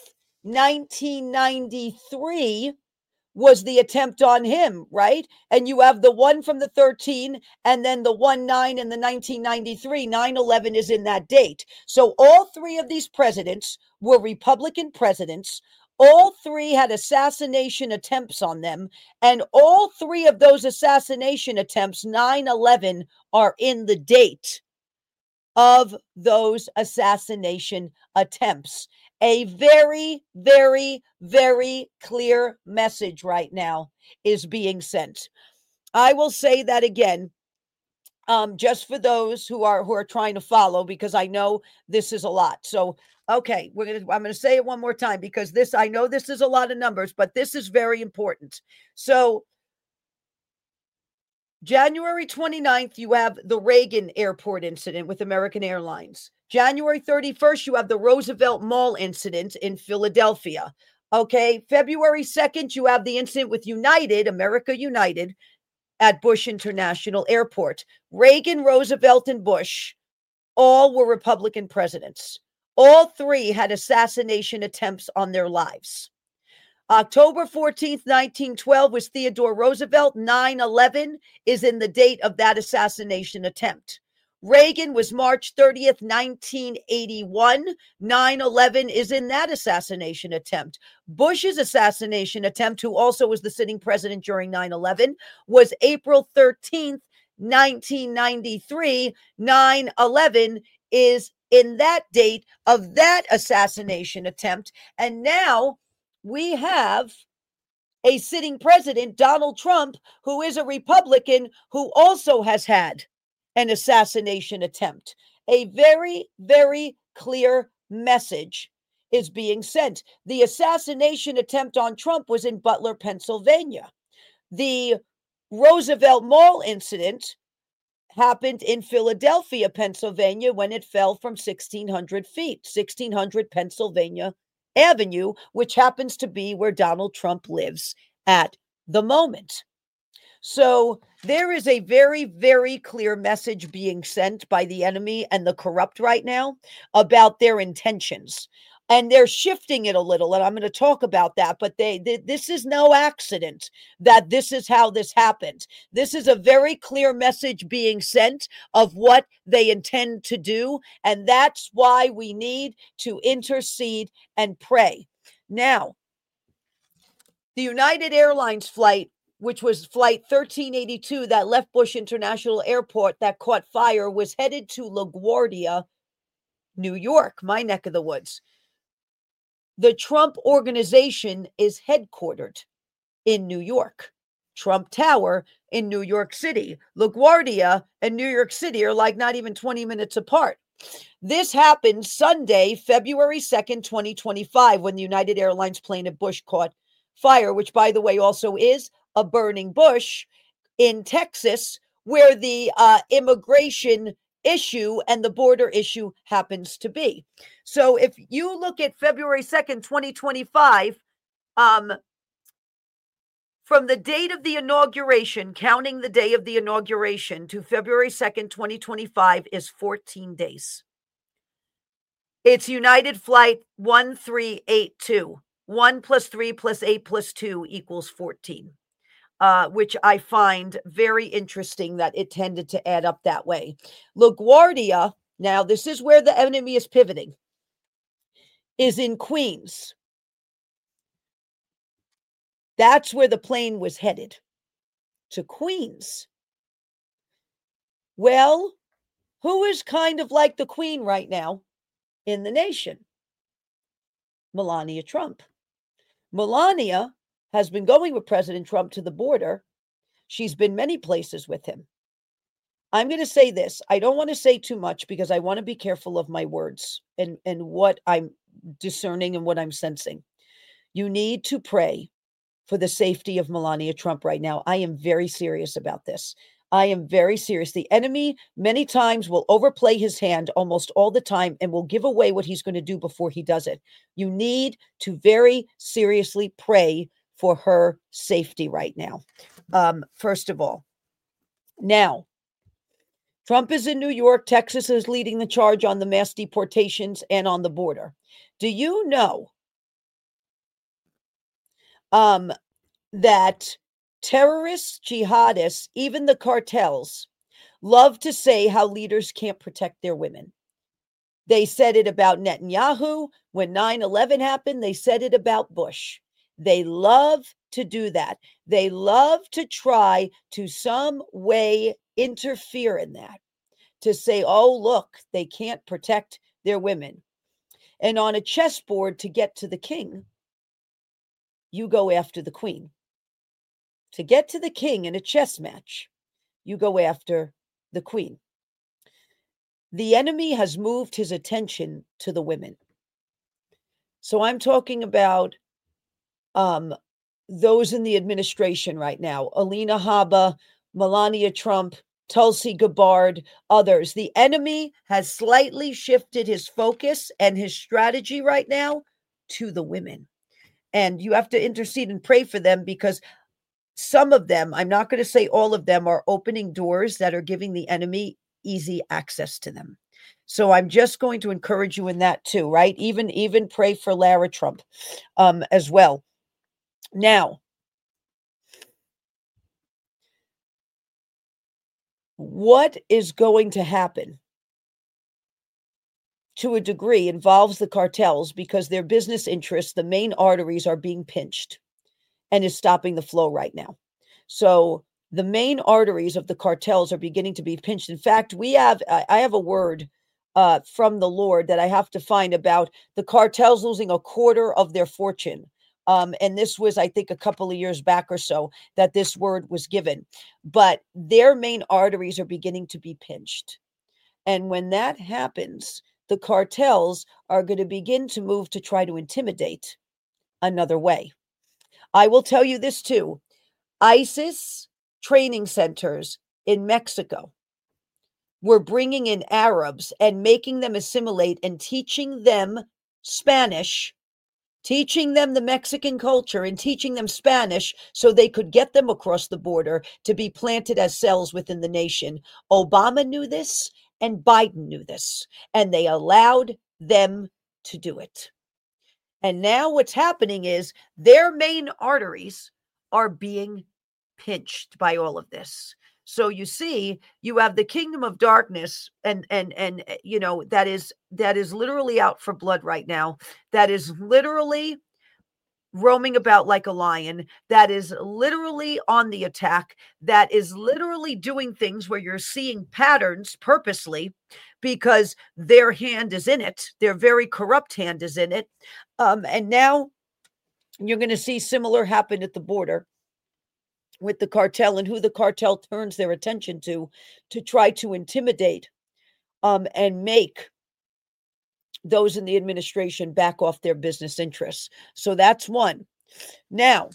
1993 was the attempt on him, right? And you have the one from the 13 and then the 1/9 in the 1993. 9/11 is in that date. So all three of these presidents were Republican presidents. All three had assassination attempts on them. And all three of those assassination attempts, 9/11, are in the date of those assassination attempts. A very, very, very clear message right now is being sent. I will say that again, just for those who are trying to follow, because I know this is a lot. So, okay, I'm gonna say it one more time because I know this is a lot of numbers, but this is very important. So, January 29th, you have the Reagan Airport incident with American Airlines. January 31st, you have the Roosevelt Mall incident in Philadelphia. Okay, February 2nd, you have the incident with United, America United, at Bush International Airport. Reagan, Roosevelt, and Bush all were Republican presidents. All three had assassination attempts on their lives. October 14th, 1912 was Theodore Roosevelt. 9/11 is in the date of that assassination attempt. Reagan was March 30th, 1981. 9/11 is in that assassination attempt. Bush's assassination attempt, who also was the sitting president during 9/11, was April 13th, 1993. 9/11 is in that date of that assassination attempt. And now we have a sitting president, Donald Trump, who is a Republican, who also has had an assassination attempt. A very, very clear message is being sent. The assassination attempt on Trump was in Butler, Pennsylvania. The Roosevelt Mall incident happened in Philadelphia, Pennsylvania, when it fell from 1,600 feet, 1,600 Pennsylvania Avenue, which happens to be where Donald Trump lives at the moment. So there is a very, very clear message being sent by the enemy and the corrupt right now about their intentions. And they're shifting it a little, and I'm going to talk about that. But this is no accident that this is how this happened. This is a very clear message being sent of what they intend to do, and that's why we need to intercede and pray. Now, the United Airlines flight, which was flight 1382 that left Bush International Airport that caught fire, was headed to LaGuardia, New York, my neck of the woods. The Trump Organization is headquartered in New York. Trump Tower in New York City. LaGuardia and New York City are like not even 20 minutes apart. This happened Sunday, February 2nd, 2025, when the United Airlines plane at Bush caught fire, which, by the way, also is a burning bush in Texas, where the immigration issue and the border issue happens to be. So if you look at February 2nd, 2025, from the date of the inauguration, counting the day of the inauguration to February 2nd, 2025 is 14 days. It's United Flight 1382. 1 plus 3 plus 8 plus 2 equals 14. Which I find very interesting that it tended to add up that way. LaGuardia, now this is where the enemy is pivoting, is in Queens. That's where the plane was headed, to Queens. Well, who is kind of like the queen right now in the nation? Melania Trump. Melania has been going with President Trump to the border. She's been many places with him. I'm going to say this. I don't want to say too much because I want to be careful of my words and what I'm discerning and what I'm sensing. You need to pray for the safety of Melania Trump right now. I am very serious about this. I am very serious. The enemy many times will overplay his hand almost all the time and will give away what he's going to do before he does it. You need to very seriously pray for her safety right now. First of all, now, Trump is in New York. Texas is leading the charge on the mass deportations and on the border. Do you know that terrorists, jihadists, even the cartels love to say how leaders can't protect their women? They said it about Netanyahu when 9/11 happened. They said it about Bush. They love to do that. They love to try to some way interfere in that, to say, oh, look, they can't protect their women. And on a chessboard to get to the king, you go after the queen. To get to the king in a chess match, you go after the queen. The enemy has moved his attention to the women. So I'm talking about those in the administration right now, Alina Habba, Melania Trump, Tulsi Gabbard, others. The enemy has slightly shifted his focus and his strategy right now to the women. And you have to intercede and pray for them because some of them, I'm not going to say all of them, are opening doors that are giving the enemy easy access to them. So I'm just going to encourage you in that too, right? Even pray for Lara Trump as well. Now, what is going to happen to a degree involves the cartels because their business interests, the main arteries, are being pinched and is stopping the flow right now. So the main arteries of the cartels are beginning to be pinched. In fact, I have a word from the Lord that I have to find about the cartels losing a quarter of their fortune. And this was, I think, a couple of years back or so that this word was given. But their main arteries are beginning to be pinched. And when that happens, the cartels are going to begin to move to try to intimidate another way. I will tell you this too. ISIS training centers in Mexico were bringing in Arabs and making them assimilate and teaching them Spanish, teaching them the Mexican culture and teaching them Spanish so they could get them across the border to be planted as cells within the nation. Obama knew this and Biden knew this, and they allowed them to do it. And now what's happening is their main arteries are being pinched by all of this. So you see, you have the kingdom of darkness, and that is literally out for blood right now. That is literally roaming about like a lion, that is literally on the attack, that is literally doing things where you're seeing patterns purposely because their hand is in it. Their very corrupt hand is in it. And now you're going to see similar happen at the border with the cartel, and who the cartel turns their attention to try to intimidate and make those in the administration back off their business interests. So that's one. Now,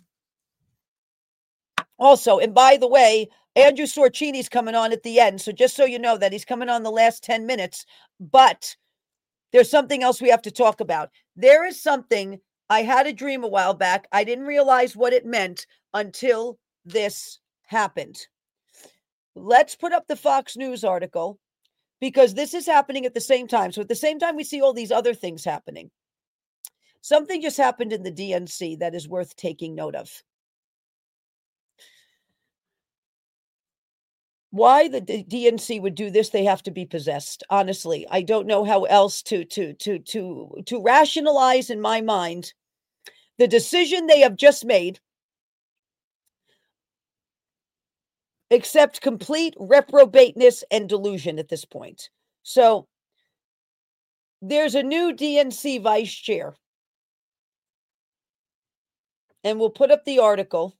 also, and by the way, Andrew Sorcini's coming on at the end. So just so you know that he's coming on the last 10 minutes, but there's something else we have to talk about. There is something, I had a dream a while back. I didn't realize what it meant until this happened. Let's put up the Fox News article, because this is happening at the same time. So at the same time, we see all these other things happening. Something just happened in the DNC that is worth taking note of. Why the DNC would do this, they have to be possessed. Honestly, I don't know how else to rationalize in my mind the decision they have just made, except complete reprobateness and delusion at this point. So there's a new DNC vice chair, and we'll put up the article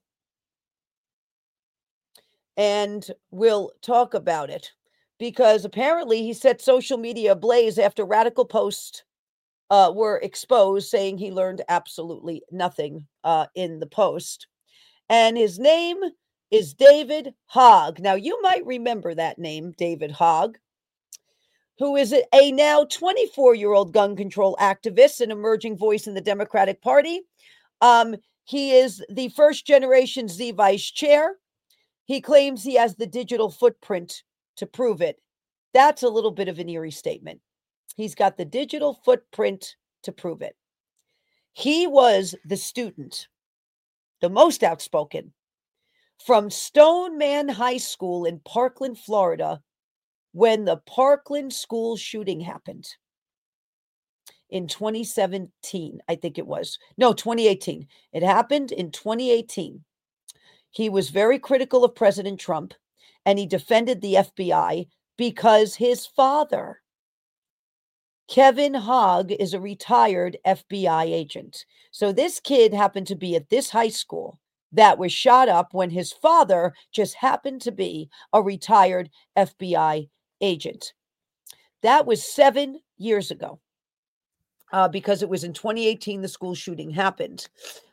and we'll talk about it, because apparently he set social media ablaze after radical posts were exposed, saying he learned absolutely nothing in the post. And his name is David Hogg. Now, you might remember that name, David Hogg, who is a now 24-year-old gun control activist, an emerging voice in the Democratic Party. He is the first generation Z vice chair. He claims he has the digital footprint to prove it. That's a little bit of an eerie statement. He's got the digital footprint to prove it. He was the student, the most outspoken, from Stoneman High School in Parkland, Florida, when the Parkland school shooting happened in 2017, I think it was. No, 2018. It happened in 2018. He was very critical of President Trump, and he defended the FBI because his father, Kevin Hogg, is a retired FBI agent. So this kid happened to be at this high school that was shot up when his father just happened to be a retired FBI agent. That was 7 years ago, because it was in 2018 the school shooting happened.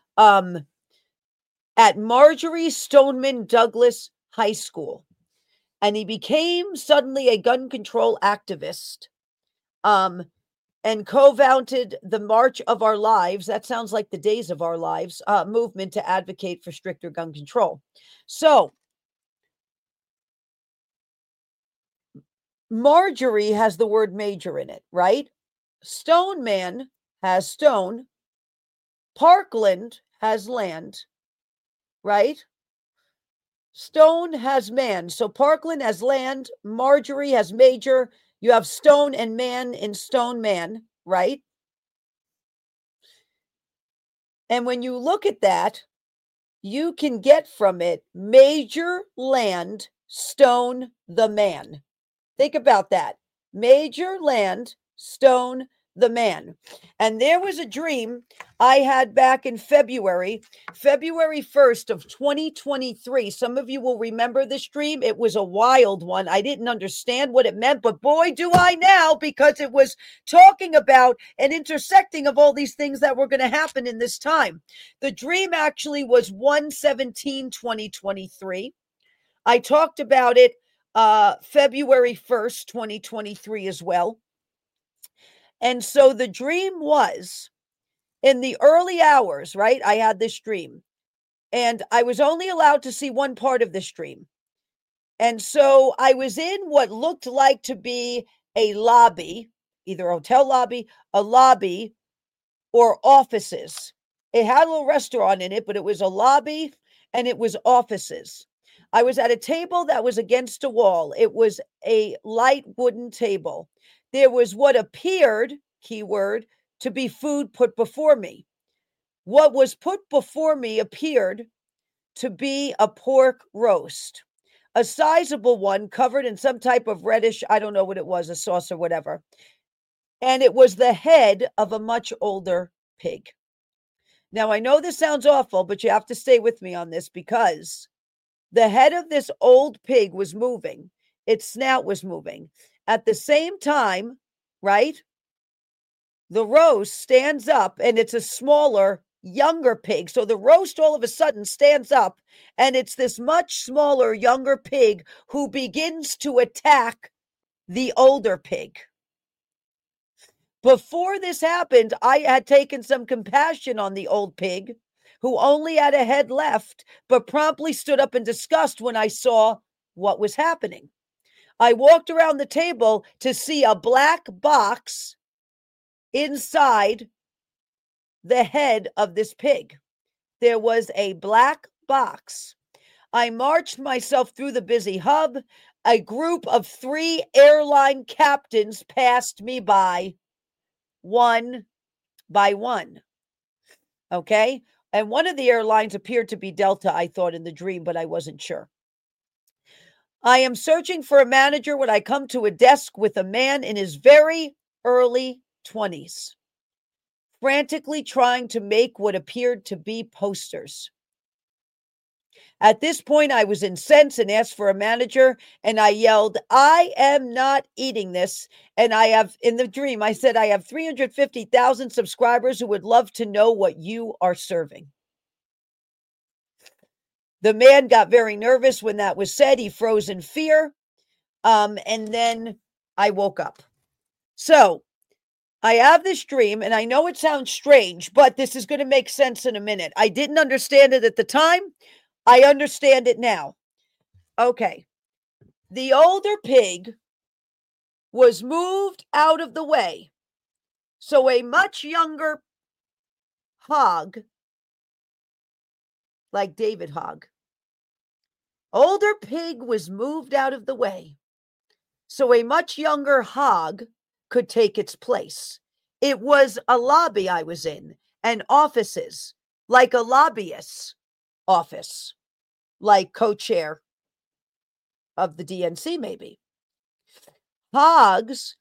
At Marjorie Stoneman Douglas High School. And he became suddenly a gun control activist, and co-founded the March of Our Lives. That sounds like the Days of Our Lives movement to advocate for stricter gun control. So Marjorie has the word major in it, right? Stoneman has stone. Parkland has land, right? Stone has man. So Parkland has land. Marjorie has major. You have stone and man in Stone Man, right? And when you look at that, you can get from it major, land, stone, the man. Think about that. Major, land, stone, the man. And there was a dream I had back in February 1st of 2023. Some of you will remember this dream. It was a wild one. I didn't understand what it meant, but boy, do I now, because it was talking about an intersecting of all these things that were going to happen in this time. The dream actually was 1/17/2023. I talked about it February 1st, 2023 as well. And so the dream was in the early hours, right? I had this dream, and I was only allowed to see one part of this dream. And so I was in what looked like to be a lobby, either a hotel lobby, a lobby or offices. It had a little restaurant in it, but it was a lobby and it was offices. I was at a table that was against a wall. It was a light wooden table. There was what appeared, keyword, to be food put before me. What was put before me appeared to be a pork roast, a sizable one covered in some type of reddish, I don't know what it was, a sauce or whatever. And it was the head of a much older pig. Now, I know this sounds awful, but you have to stay with me on this because the head of this old pig was moving. Its snout was moving. At the same time, right? The roast stands up and it's a smaller, younger pig. So the roast all of a sudden stands up and it's this much smaller, younger pig who begins to attack the older pig. Before this happened, I had taken some compassion on the old pig who only had a head left, but promptly stood up in disgust when I saw what was happening. I walked around the table to see a black box inside the head of this pig. There was a black box. I marched myself through the busy hub. A group of 3 airline captains passed me by, one by one. Okay. And one of the airlines appeared to be Delta, I thought in the dream, but I wasn't sure. I am searching for a manager when I come to a desk with a man in his very early 20s, frantically trying to make what appeared to be posters. At this point, I was incensed and asked for a manager, and I yelled, "I am not eating this." And I have, in the dream, I said, "I have 350,000 subscribers who would love to know what you are serving." The man got very nervous when that was said. He froze in fear. And then I woke up. So I have this dream, and I know it sounds strange, but this is going to make sense in a minute. I didn't understand it at the time. I understand it now. Okay. The older pig was moved out of the way. So a much younger hog, like David Hogg, older pig was moved out of the way. So a much younger hog could take its place. It was a lobby I was in and offices, like a lobbyist's office, like co-chair of the DNC, maybe. Hogs,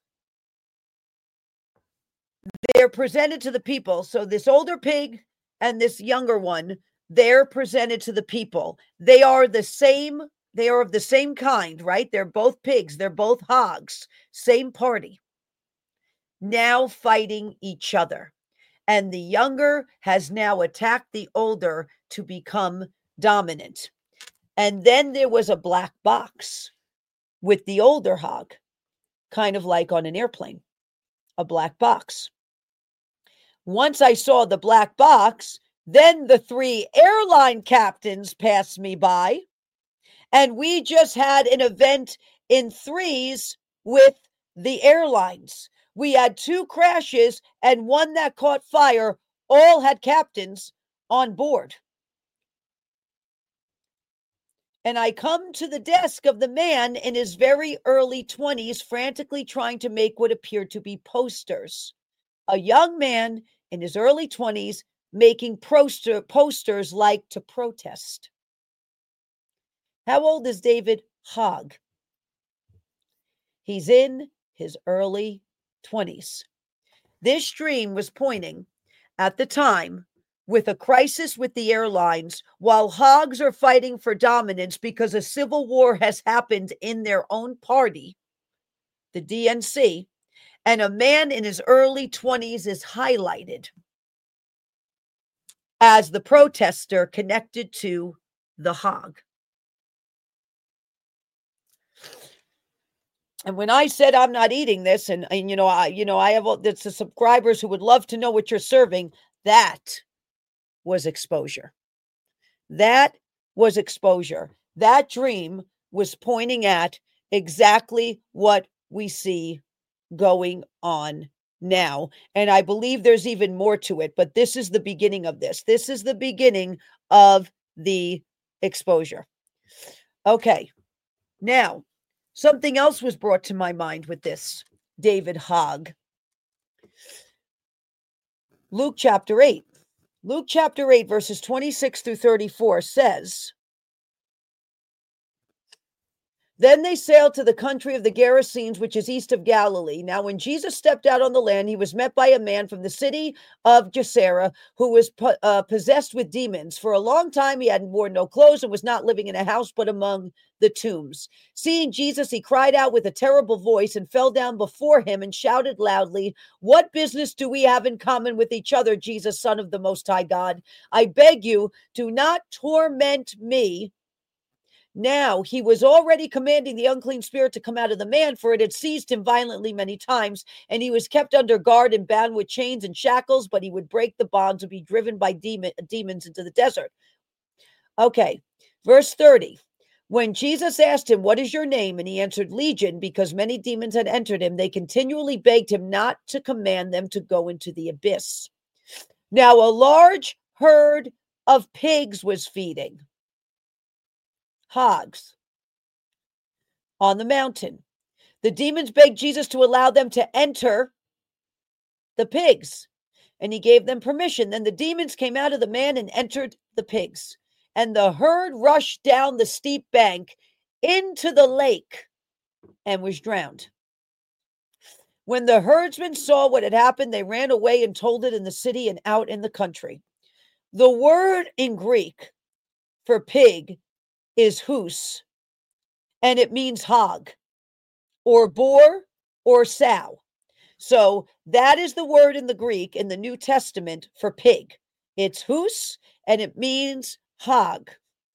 they're presented to the people. So this older pig and this younger one, they're presented to the people. They are the same. They are of the same kind, right? They're both pigs. They're both hogs. Same party. Now fighting each other. And the younger has now attacked the older to become dominant. And then there was a black box with the older hog, kind of like on an airplane, a black box. Once I saw the black box, then the 3 airline captains passed me by, and we just had an event in threes with the airlines. We had 2 crashes and one that caught fire. All had captains on board. And I come to the desk of the man in his very early 20s, frantically trying to make what appeared to be posters. A young man in his early 20s making posters like to protest. How old is David Hogg? He's in his early 20s. This dream was pointing at the time with a crisis with the airlines while hogs are fighting for dominance because a civil war has happened in their own party, the DNC, and a man in his early 20s is highlighted as the protester connected to the hog. And when I said I'm not eating this, and I have the subscribers who would love to know what you're serving, that was exposure. That was exposure. That dream was pointing at exactly what we see going on now. And I believe there's even more to it, but this is the beginning of this. This is the beginning of the exposure. Okay. Now, something else was brought to my mind with this David Hogg. Luke chapter 8. Luke chapter 8, verses 26 through 34 says, "Then they sailed to the country of the Gerasenes, which is east of Galilee. Now, when Jesus stepped out on the land, he was met by a man from the city of Gennesaret who was possessed with demons. For a long time, he had worn no clothes and was not living in a house, but among the tombs. Seeing Jesus, he cried out with a terrible voice and fell down before him and shouted loudly, 'What business do we have in common with each other, Jesus, Son of the Most High God? I beg you, do not torment me.' Now he was already commanding the unclean spirit to come out of the man, for it had seized him violently many times, and he was kept under guard and bound with chains and shackles, but he would break the bonds and be driven by demons into the desert." Okay, verse 30. When Jesus asked him, "What is your name?" and he answered, "Legion," because many demons had entered him, they continually begged him not to command them to go into the abyss. Now a large herd of pigs was feeding, hogs, on the mountain. The demons begged Jesus to allow them to enter the pigs, and he gave them permission. Then the demons came out of the man and entered the pigs, and the herd rushed down the steep bank into the lake and was drowned. When the herdsmen saw what had happened, they ran away and told it in the city and out in the country. The word in Greek for pig is hus, and it means hog or boar or sow. So that is the word in the Greek in the New Testament for pig. It's hus, and it means hog.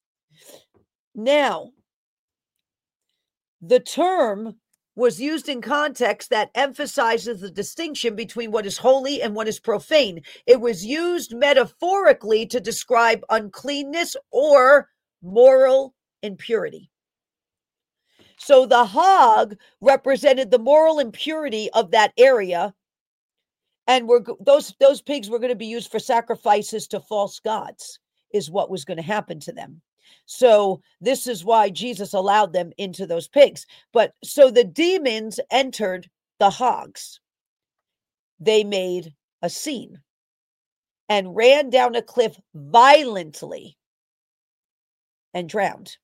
Now, the term was used in context that emphasizes the distinction between what is holy and what is profane. It was used metaphorically to describe uncleanness or moral impurity. So the hog represented the moral impurity of that area, and those pigs were going to be used for sacrifices to false gods, is what was going to happen to them. So this is why Jesus allowed them into those pigs. But so the demons entered the hogs. They made a scene and ran down a cliff violently and drowned.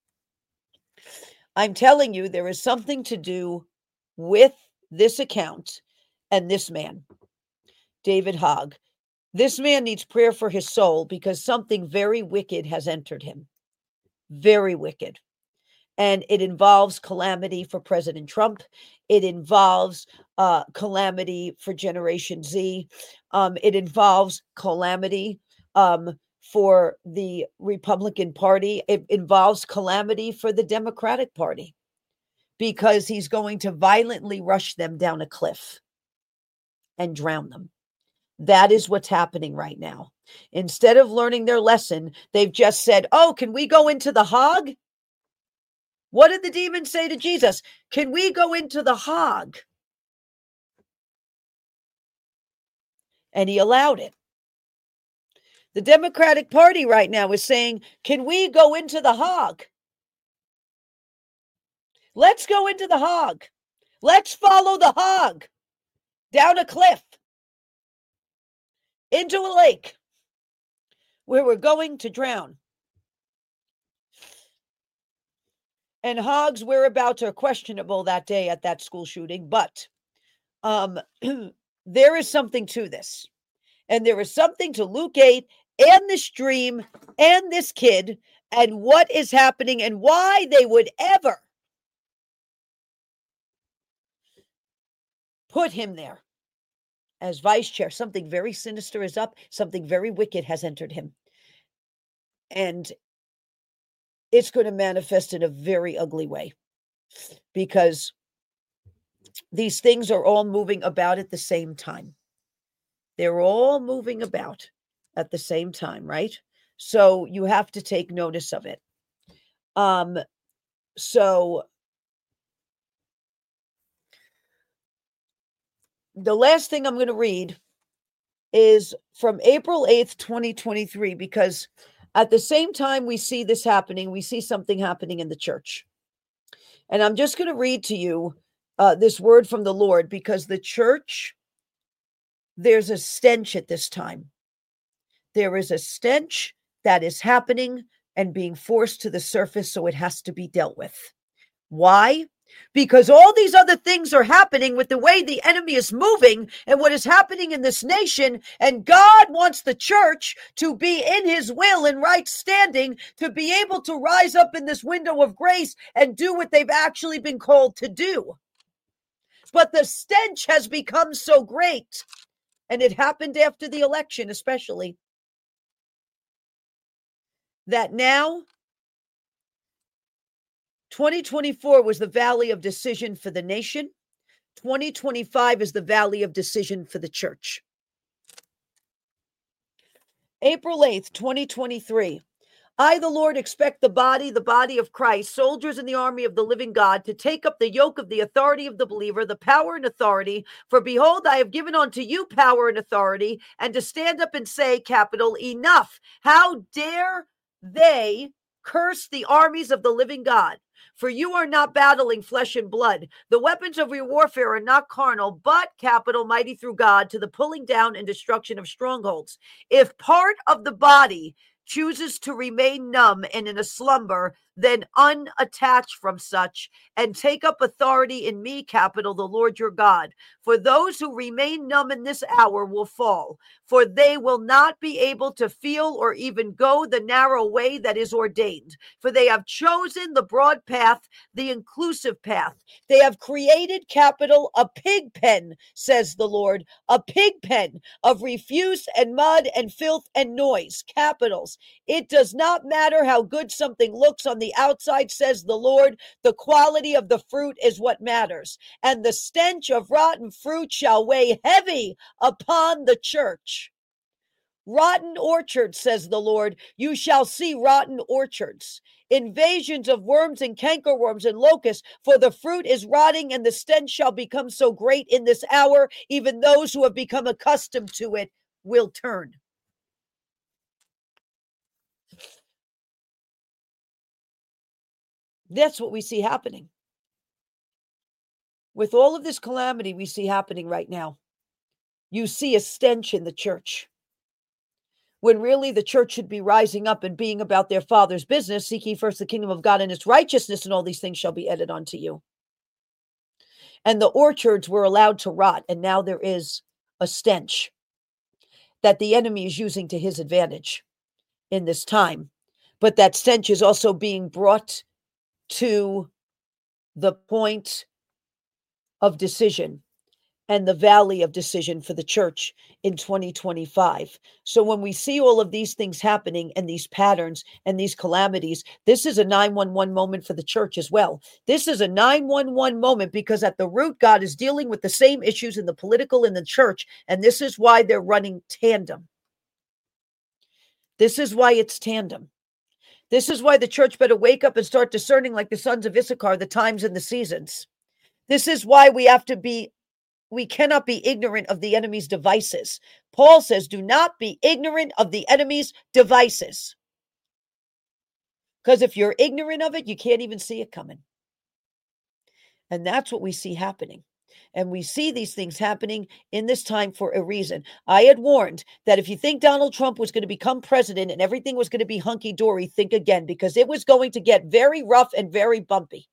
I'm telling you, there is something to do with this account and this man, David Hogg. This man needs prayer for his soul because something very wicked has entered him. Very wicked. And it involves calamity for President Trump. It involves calamity for Generation Z. It involves calamity for the Republican Party. It involves calamity for the Democratic Party because he's going to violently rush them down a cliff and drown them. That is what's happening right now. Instead of learning their lesson, they've just said, "Oh, can we go into the hog?" What did the demons say to Jesus? "Can we go into the hog?" And he allowed it. The Democratic Party right now is saying, "Can we go into the hog? Let's go into the hog. Let's follow the hog down a cliff into a lake where we're going to drown." And hogs' whereabouts are questionable that day at that school shooting, but there is something to this. And there is something to Luke 8 and this dream and this kid and what is happening and why they would ever put him there as vice chair. Something very sinister is up. Something very wicked has entered him. And it's going to manifest in a very ugly way because these things are all moving about at the same time. They're all moving about at the same time, right? So you have to take notice of it. So the last thing I'm going to read is from April 8th, 2023, because at the same time we see this happening, we see something happening in the church. And I'm just going to read to you this word from the Lord, because the church, there's a stench at this time. There is a stench that is happening and being forced to the surface, so it has to be dealt with. Why? Because all these other things are happening with the way the enemy is moving and what is happening in this nation. And God wants the church to be in his will and right standing, to be able to rise up in this window of grace and do what they've actually been called to do. But the stench has become so great, and it happened after the election especially, that now 2024 was the valley of decision for the nation. 2025 is the valley of decision for the church. April 8th, 2023. I, the Lord, expect the body of Christ, soldiers in the army of the living God, to take up the yoke of the authority of the believer, the power and authority. For behold, I have given unto you power and authority, and to stand up and say, capital, enough. How dare they curse the armies of the living God? For you are not battling flesh and blood. The weapons of your warfare are not carnal, but capital, mighty through God, to the pulling down and destruction of strongholds. If part of the body chooses to remain numb and in a slumber, then unattached from such, and take up authority in me, capital, the Lord your God. For those who remain numb in this hour will fall, for they will not be able to feel or even go the narrow way that is ordained. For they have chosen the broad path, the inclusive path. They have created, capital, a pig pen, says the Lord, a pig pen of refuse and mud and filth and noise, capitals. It does not matter how good something looks on the outside, says the Lord. The quality of the fruit is what matters. And the stench of rotten fruit shall weigh heavy upon the church. Rotten orchards, says the Lord. You shall see rotten orchards. Invasions of worms and cankerworms and locusts, for the fruit is rotting, and the stench shall become so great in this hour, even those who have become accustomed to it will turn. That's what we see happening. With all of this calamity we see happening right now, you see a stench in the church, when really the church should be rising up and being about their Father's business. Seek ye first the kingdom of God and its righteousness, and all these things shall be added unto you. And the orchards were allowed to rot, and now there is a stench that the enemy is using to his advantage in this time. But that stench is also being brought to the point of decision and the valley of decision for the church in 2025. So when we see all of these things happening and these patterns and these calamities, this is a 911 moment for the church as well. This is a 911 moment, because at the root, God is dealing with the same issues in the political and the church. And this is why they're running tandem. This is why it's tandem. This is why the church better wake up and start discerning, like the sons of Issachar, the times and the seasons. This is why we cannot be ignorant of the enemy's devices. Paul says, do not be ignorant of the enemy's devices. Because if you're ignorant of it, you can't even see it coming. And that's what we see happening. And we see these things happening in this time for a reason. I had warned that if you think Donald Trump was going to become president and everything was going to be hunky-dory, think again, because it was going to get very rough and very bumpy.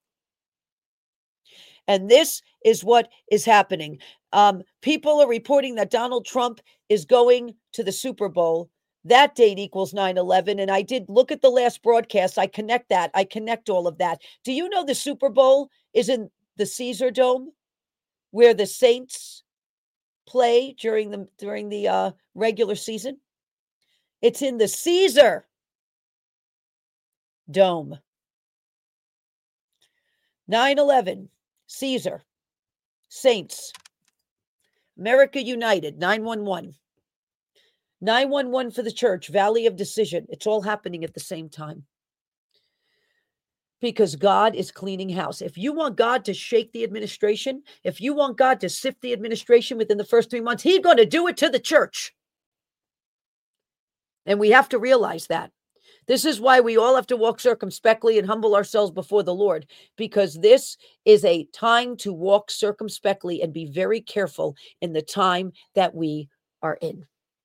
And this is what is happening. People are reporting that Donald Trump is going to the Super Bowl. That date equals 9/11. And I did look at the last broadcast. I connect all of that. Do you know the Super Bowl is in the Caesar Dome, where the Saints play during the regular season? It's in the Caesar Dome. 9/11, Caesar, Saints, America United, 911. 911 for the church, Valley of Decision. It's all happening at the same time. because God is cleaning house. If you want God to shake the administration, if you want God to sift the administration within the first 3 months, he's going to do it to the church. And we have to realize that. This is why we all have to walk circumspectly and humble ourselves before the Lord, because this is a time to walk circumspectly and be very careful in the time that we are in.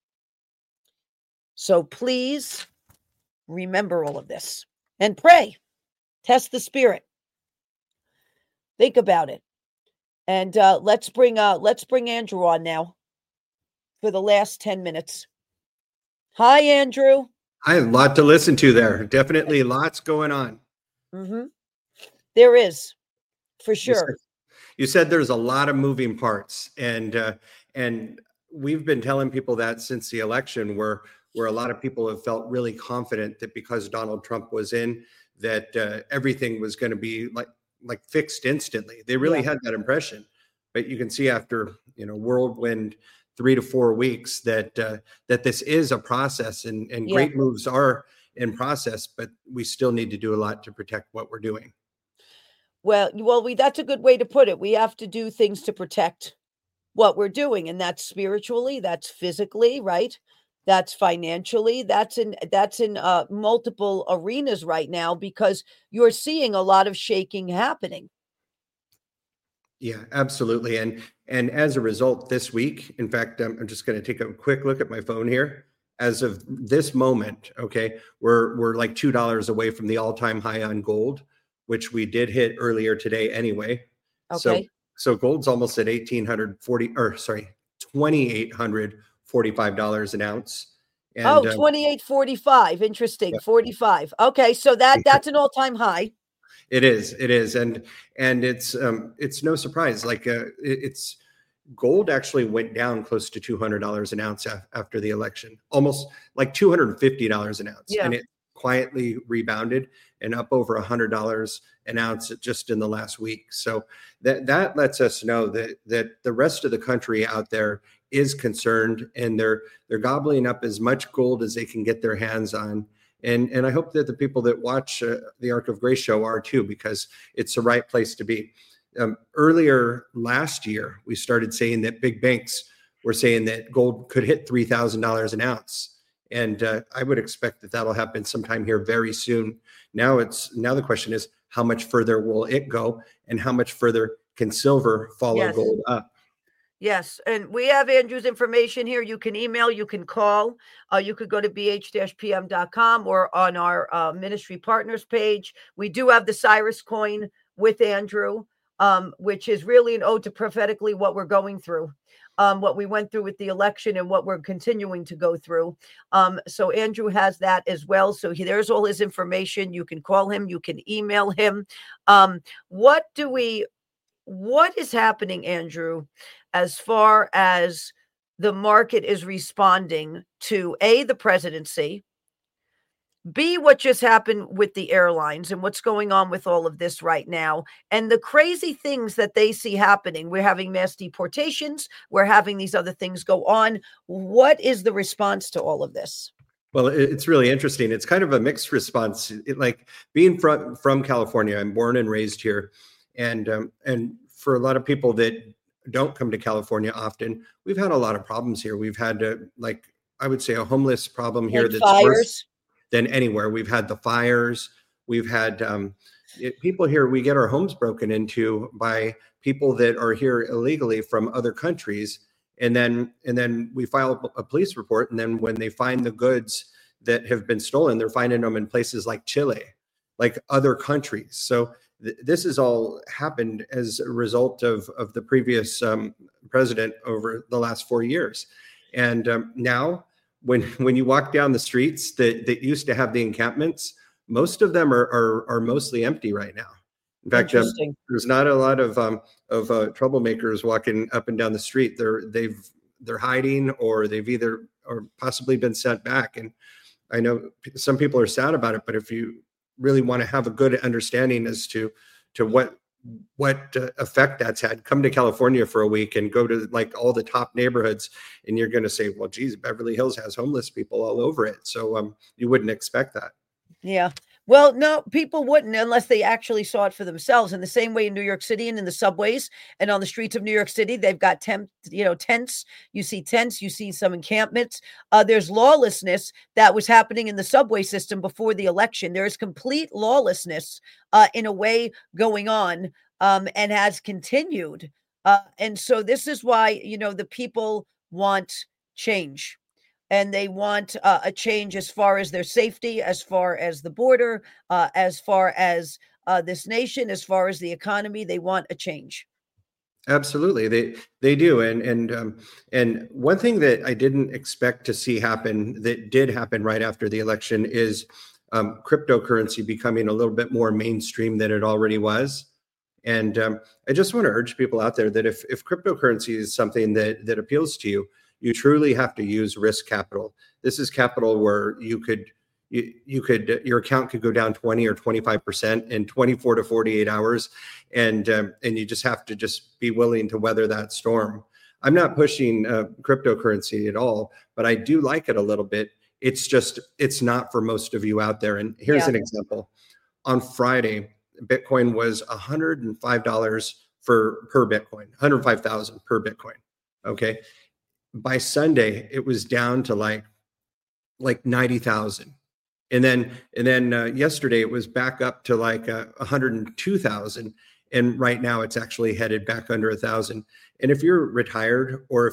So please remember all of this and pray. Test the spirit. Think about it. And let's bring Andrew on now for the last 10 minutes. Hi, Andrew. I have a lot to listen to there. Definitely lots going on. Mm-hmm. There is, for sure. You said there's a lot of moving parts, and we've been telling people that since the election, where a lot of people have felt really confident that because Donald Trump was in, that everything was going to be like fixed instantly. They really had that impression, but you can see after whirlwind 3 to 4 weeks that this is a process, and great moves are in process, but we still need to do a lot to protect what we're doing. Well, that's a good way to put it. We have to do things to protect what we're doing, and that's spiritually, that's physically, right? That's financially, that's in multiple arenas right now, because you're seeing a lot of shaking happening. Yeah, absolutely. And as a result, this week, in fact, I'm just going to take a quick look at my phone here. As of this moment, okay, we're like $2 away from the all-time high on gold, which we did hit earlier today anyway. Okay. So gold's almost at $2,845 an ounce. And, $2,845. Interesting. Yeah. 45. Okay, so that's an all-time high. It is, and it's no surprise. Like it's gold actually went down close to $200 an ounce after the election, almost like $250 an ounce, and it quietly rebounded and up over $100 an ounce just in the last week. So that lets us know that the rest of the country out there is concerned, and they're gobbling up as much gold as they can get their hands on. And I hope that the people that watch the Ark of Grace show are too, because it's the right place to be. Earlier last year, we started saying that big banks were saying that gold could hit $3,000 an ounce. And I would expect that that'll happen sometime here very soon. Now the question is, how much further will it go, and how much further can silver follow gold up? Yes, and we have Andrew's information here. You can email, you can call, you could go to bh-pm.com or on our ministry partners page. We do have the Cyrus coin with Andrew, which is really an ode to prophetically what we're going through, what we went through with the election and what we're continuing to go through. So Andrew has that as well. So there's all his information. You can call him, you can email him. What is happening, Andrew, as far as the market is responding to A, the presidency, B, what just happened with the airlines and what's going on with all of this right now, and the crazy things that they see happening? We're having mass deportations. We're having these other things go on. What is the response to all of this? Well, it's really interesting. It's kind of a mixed response. Like being from California, I'm born and raised here. And for a lot of people that don't come to California often, we've had a lot of problems here. We've had I would say a homeless problem here that's worse than anywhere. We've had the fires. We've had people here. We get our homes broken into by people that are here illegally from other countries, and then we file a police report. And then when they find the goods that have been stolen, they're finding them in places like Chile, like other countries. So this has all happened as a result of the previous president over the last 4 years. And now when you walk down the streets that used to have the encampments, most of them are mostly empty right now. In fact, there's not a lot of troublemakers walking up and down the street. They're hiding, or they've either or possibly been sent back. And I know some people are sad about it, but if you really want to have a good understanding as to what effect that's had, come to California for a week and go to like all the top neighborhoods, and you're going to say, well, geez, Beverly Hills has homeless people all over it. So you wouldn't expect that. Yeah. Well, no, people wouldn't unless they actually saw it for themselves. In the same way in New York City and in the subways and on the streets of New York City, they've got tents. You see tents, you see some encampments. There's lawlessness that was happening in the subway system before the election. There is complete lawlessness in a way going on, and has continued. And so this is why, the people want change, and they want a change as far as their safety, as far as the border, as far as this nation, as far as the economy. They want a change. Absolutely, they do, and one thing that I didn't expect to see happen that did happen right after the election is cryptocurrency becoming a little bit more mainstream than it already was. And I just want to urge people out there that if cryptocurrency is something that appeals to you, you truly have to use risk capital. This is capital where your account could go down 20 or 25% in 24 to 48 hours, and you just have to just be willing to weather that storm. I'm not pushing cryptocurrency at all, but I do like it a little bit. It's not for most of you out there. And here's an example. On Friday, Bitcoin was $105 per Bitcoin, 105,000 per Bitcoin. Okay. By Sunday, it was down to like 90,000. And then yesterday it was back up to like 102,000. And right now it's actually headed back under 1,000. And if you're retired, or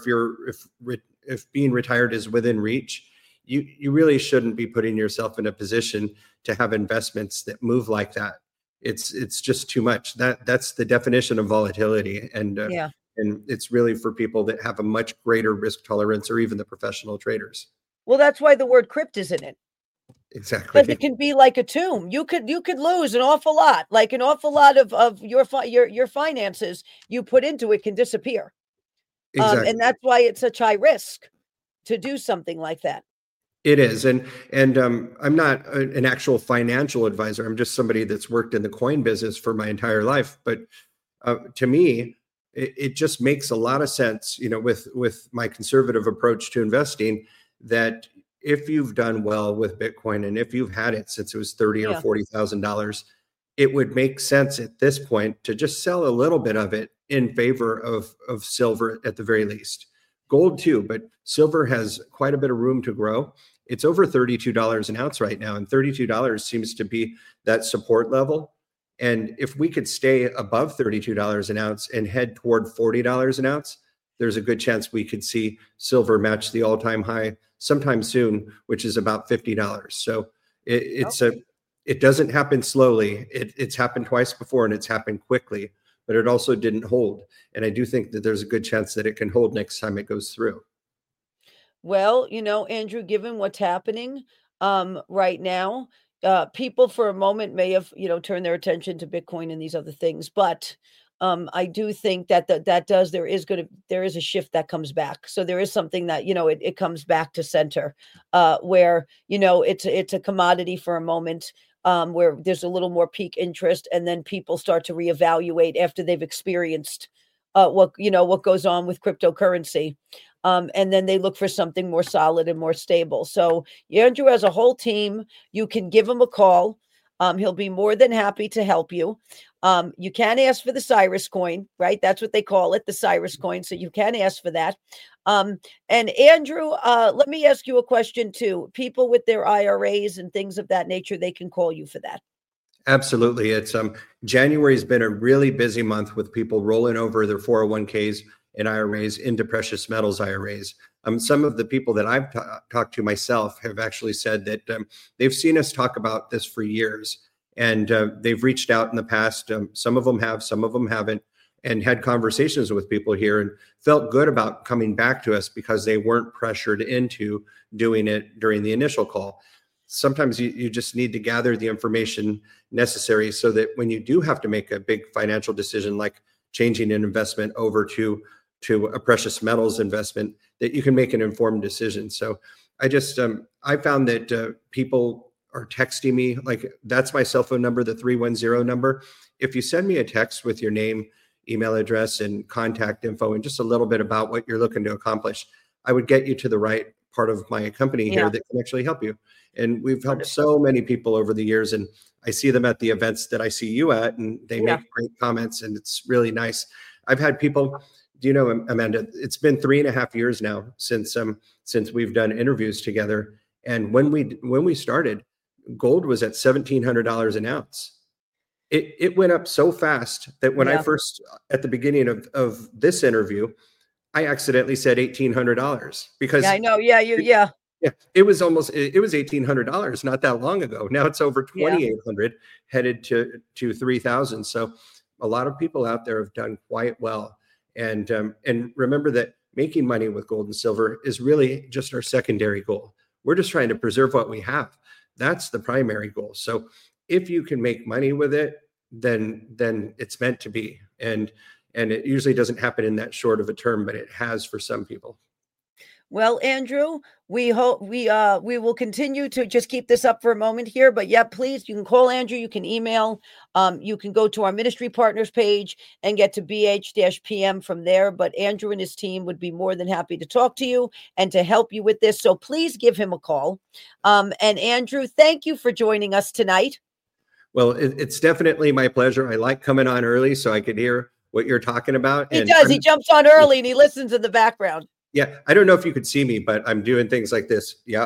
if being retired is within reach, you really shouldn't be putting yourself in a position to have investments that move like that. It's just too much. That's the definition of volatility. And it's really for people that have a much greater risk tolerance, or even the professional traders. Well, that's why the word crypt is in it. Exactly. Because it can be like a tomb. You could lose an awful lot, like an awful lot of your finances you put into it can disappear. Exactly. And that's why it's such high risk to do something like that. It is. And I'm not an actual financial advisor. I'm just somebody that's worked in the coin business for my entire life. But to me, it just makes a lot of sense, with my conservative approach to investing, that if you've done well with Bitcoin, and if you've had it since it was $30,000 or $40,000, it would make sense at this point to just sell a little bit of it in favor of silver at the very least. Gold too, but silver has quite a bit of room to grow. It's over $32 an ounce right now, and $32 seems to be that support level. And if we could stay above $32 an ounce and head toward $40 an ounce, there's a good chance we could see silver match the all-time high sometime soon, which is about $50. So it doesn't happen slowly. It's happened twice before, and it's happened quickly, but it also didn't hold. And I do think that there's a good chance that it can hold next time it goes through. Well, Andrew, given what's happening right now, people for a moment may have, turned their attention to Bitcoin and these other things, but I do think that there is a shift that comes back. So there is something that, it comes back to center, where, it's a commodity for a moment, where there's a little more peak interest, and then people start to reevaluate after they've experienced what goes on with cryptocurrency. And then they look for something more solid and more stable. So Andrew has a whole team. You can give him a call. He'll be more than happy to help you. You can ask for the Cyrus coin, right? That's what they call it, the Cyrus coin. So you can ask for that. And Andrew, let me ask you a question too. People with their IRAs and things of that nature, they can call you for that. Absolutely. It's January has been a really busy month with people rolling over their 401ks and IRAs into precious metals IRAs. Some of the people that I've talked to myself have actually said that they've seen us talk about this for years, and they've reached out in the past. Some of them have, some of them haven't, and had conversations with people here and felt good about coming back to us because they weren't pressured into doing it during the initial call. Sometimes you just need to gather the information necessary so that when you do have to make a big financial decision, like changing an investment over to a precious metals investment, that you can make an informed decision. So I found that people are texting me, like that's my cell phone number, the 310 number. If you send me a text with your name, email address, and contact info, and just a little bit about what you're looking to accomplish, I would get you to the right part of my company here that can actually help you. And we've helped so many people over the years, and I see them at the events that I see you at, and they make great comments, and it's really nice. I've had people, do you know, Amanda, it's been 3.5 years now since we've done interviews together. And when we started, gold was at $1,700 an ounce. It went up so fast that when I first, at the beginning of this interview, I accidentally said $1,800 because I know. It was $1,800 not that long ago. Now it's over 2,800, headed to 3,000. So a lot of people out there have done quite well. And remember that making money with gold and silver is really just our secondary goal. We're just trying to preserve what we have. That's the primary goal. So if you can make money with it, then it's meant to be. And it usually doesn't happen in that short of a term, but it has for some people. Well, Andrew, we hope we will continue to just keep this up for a moment here. But please, you can call Andrew, you can email, you can go to our ministry partners page and get to BH-PM from there. But Andrew and his team would be more than happy to talk to you and to help you with this. So please give him a call. And Andrew, thank you for joining us tonight. Well, it's definitely my pleasure. I like coming on early so I could hear what you're talking about. He does. He jumps on early and he listens in the background. Yeah. I don't know if you could see me, but I'm doing things like this. Yeah.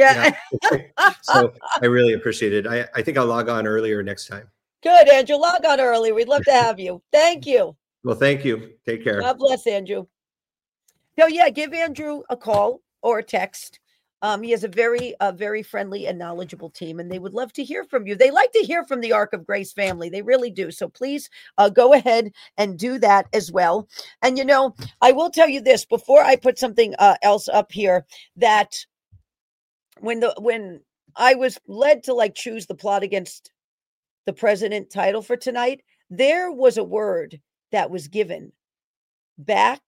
So I really appreciate it. I think I'll log on earlier next time. Good, Andrew. Log on early. We'd love to have you. Thank you. Well, thank you. Take care. God bless, Andrew. So give Andrew a call or a text. He has a very friendly and knowledgeable team, and they would love to hear from you. They like to hear from the Ark of Grace family. They really do. So please go ahead and do that as well. And, I will tell you this before I put something else up here, that when I was led to choose the plot against the president title for tonight, there was a word that was given back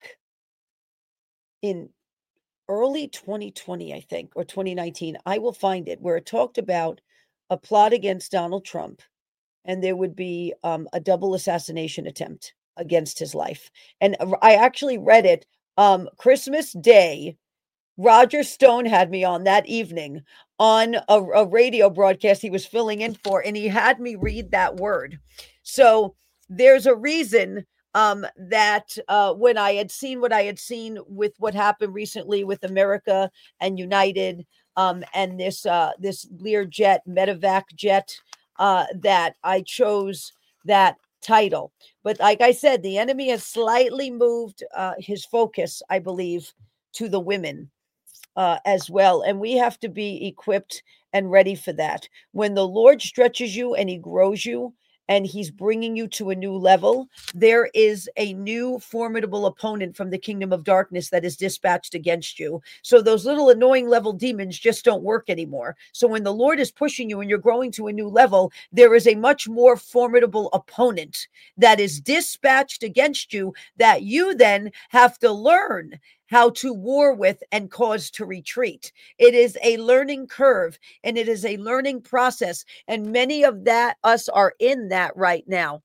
in early 2020, I think, or 2019. I will find it, where it talked about a plot against Donald Trump, and there would be a double assassination attempt against his life. And I actually read it Christmas Day. Roger Stone had me on that evening on a radio broadcast he was filling in for, and he had me read that word. So there's a reason that when I had seen what I had seen with what happened recently with America and United and this Learjet medevac jet, that I chose that title. But like I said, the enemy has slightly moved his focus, I believe, to the women as well. And we have to be equipped and ready for that. When the Lord stretches you and he grows you, and he's bringing you to a new level, there is a new formidable opponent from the kingdom of darkness that is dispatched against you. So those little annoying level demons just don't work anymore. So when the Lord is pushing you and you're growing to a new level, there is a much more formidable opponent that is dispatched against you that you then have to learn how to war with and cause to retreat. It is a learning curve and it is a learning process. And many of us are in that right now.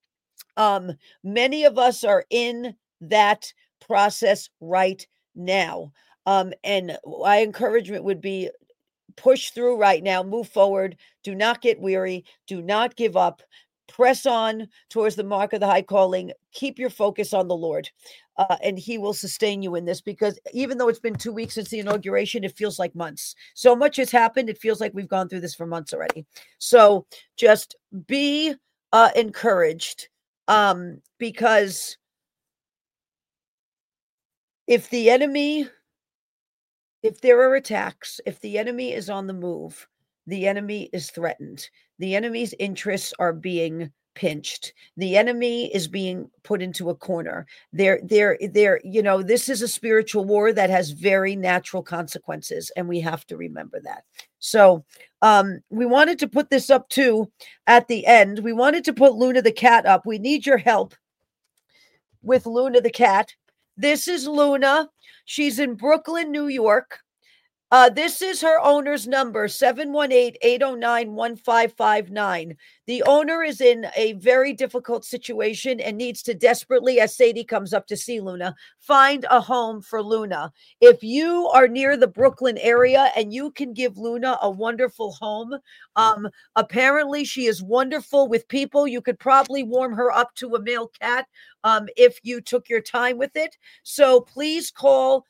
Many of us are in that process right now. And my encouragement would be push through right now, move forward. Do not get weary. Do not give up. Press on towards the mark of the high calling. Keep your focus on the Lord. And he will sustain you in this, because even though it's been 2 weeks since the inauguration, it feels like months. So much has happened. It feels like we've gone through this for months already. So just be encouraged, because if there are attacks, if the enemy is on the move, the enemy is threatened. The enemy's interests are being pinched. The enemy is being put into a corner. This is a spiritual war that has very natural consequences, and we have to remember that. So we wanted to put this up too at the end. We wanted to put Luna the cat up. We need your help with Luna the cat. This is Luna. She's in Brooklyn, New York. This is her owner's number, 718-809-1559. The owner is in a very difficult situation and needs to desperately, as Sadie comes up to see Luna, find a home for Luna. If you are near the Brooklyn area and you can give Luna a wonderful home, apparently she is wonderful with people. You could probably warm her up to a male cat if you took your time with it. So please call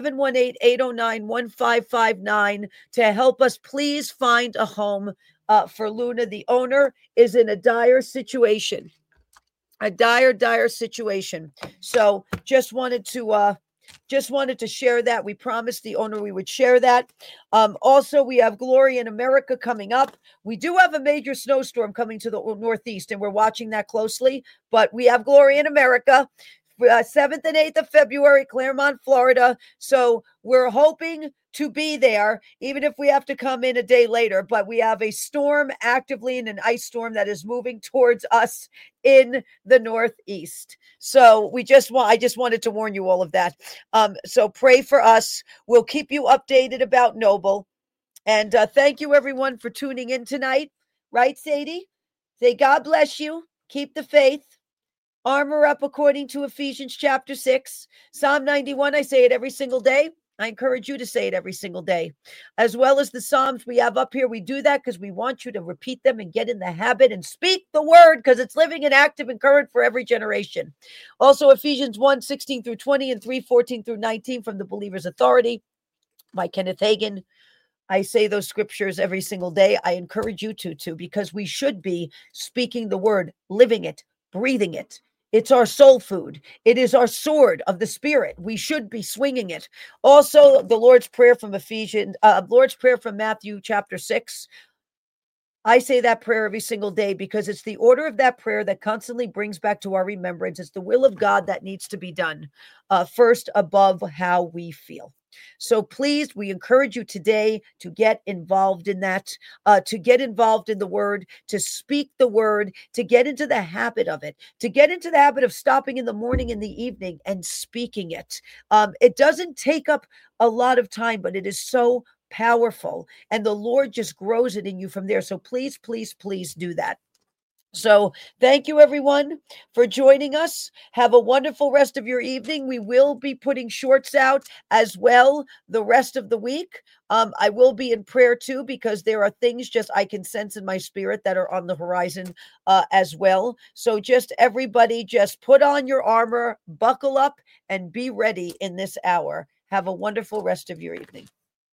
718-809-1559 to help us please find a home for Luna. The owner is in a dire situation, a dire situation. So just wanted to share that. We promised the owner we would share that. Also, we have Glory in America coming up. We do have a major snowstorm coming to the Northeast, and we're watching that closely. But we have Glory in America, 7th and 8th of February, Claremont, Florida. So we're hoping to be there, even if we have to come in a day later. But we have a storm actively in an ice storm that is moving towards us in the Northeast. So I just wanted to warn you all of that. So pray for us. We'll keep you updated about Noble. And thank you, everyone, for tuning in tonight. Right, Sadie? Say, God bless you. Keep the faith. Armor up according to Ephesians chapter 6. Psalm 91, I say it every single day. I encourage you to say it every single day, as well as the Psalms we have up here. We do that because we want you to repeat them and get in the habit and speak the word, because it's living and active and current for every generation. Also, Ephesians 1:16 through 20 and 3:14 through 19 from the Believer's Authority by Kenneth Hagin. I say those scriptures every single day. I encourage you to, because we should be speaking the word, living it, breathing it. It's our soul food. It is our sword of the Spirit. We should be swinging it. Also, the Lord's Prayer from Matthew chapter 6. I say that prayer every single day because it's the order of that prayer that constantly brings back to our remembrance. It's the will of God that needs to be done first above how we feel. So please, we encourage you today to get involved in that, to get involved in the word, to speak the word, to get into the habit of it, to get into the habit of stopping in the morning and the evening and speaking it. It doesn't take up a lot of time, but it is so powerful, and the Lord just grows it in you from there. So please, please, please do that. So thank you, everyone, for joining us. Have a wonderful rest of your evening. We will be putting shorts out as well the rest of the week. I will be in prayer too, because there are things just I can sense in my spirit that are on the horizon as well. So just everybody, just put on your armor, buckle up, and be ready in this hour. Have a wonderful rest of your evening.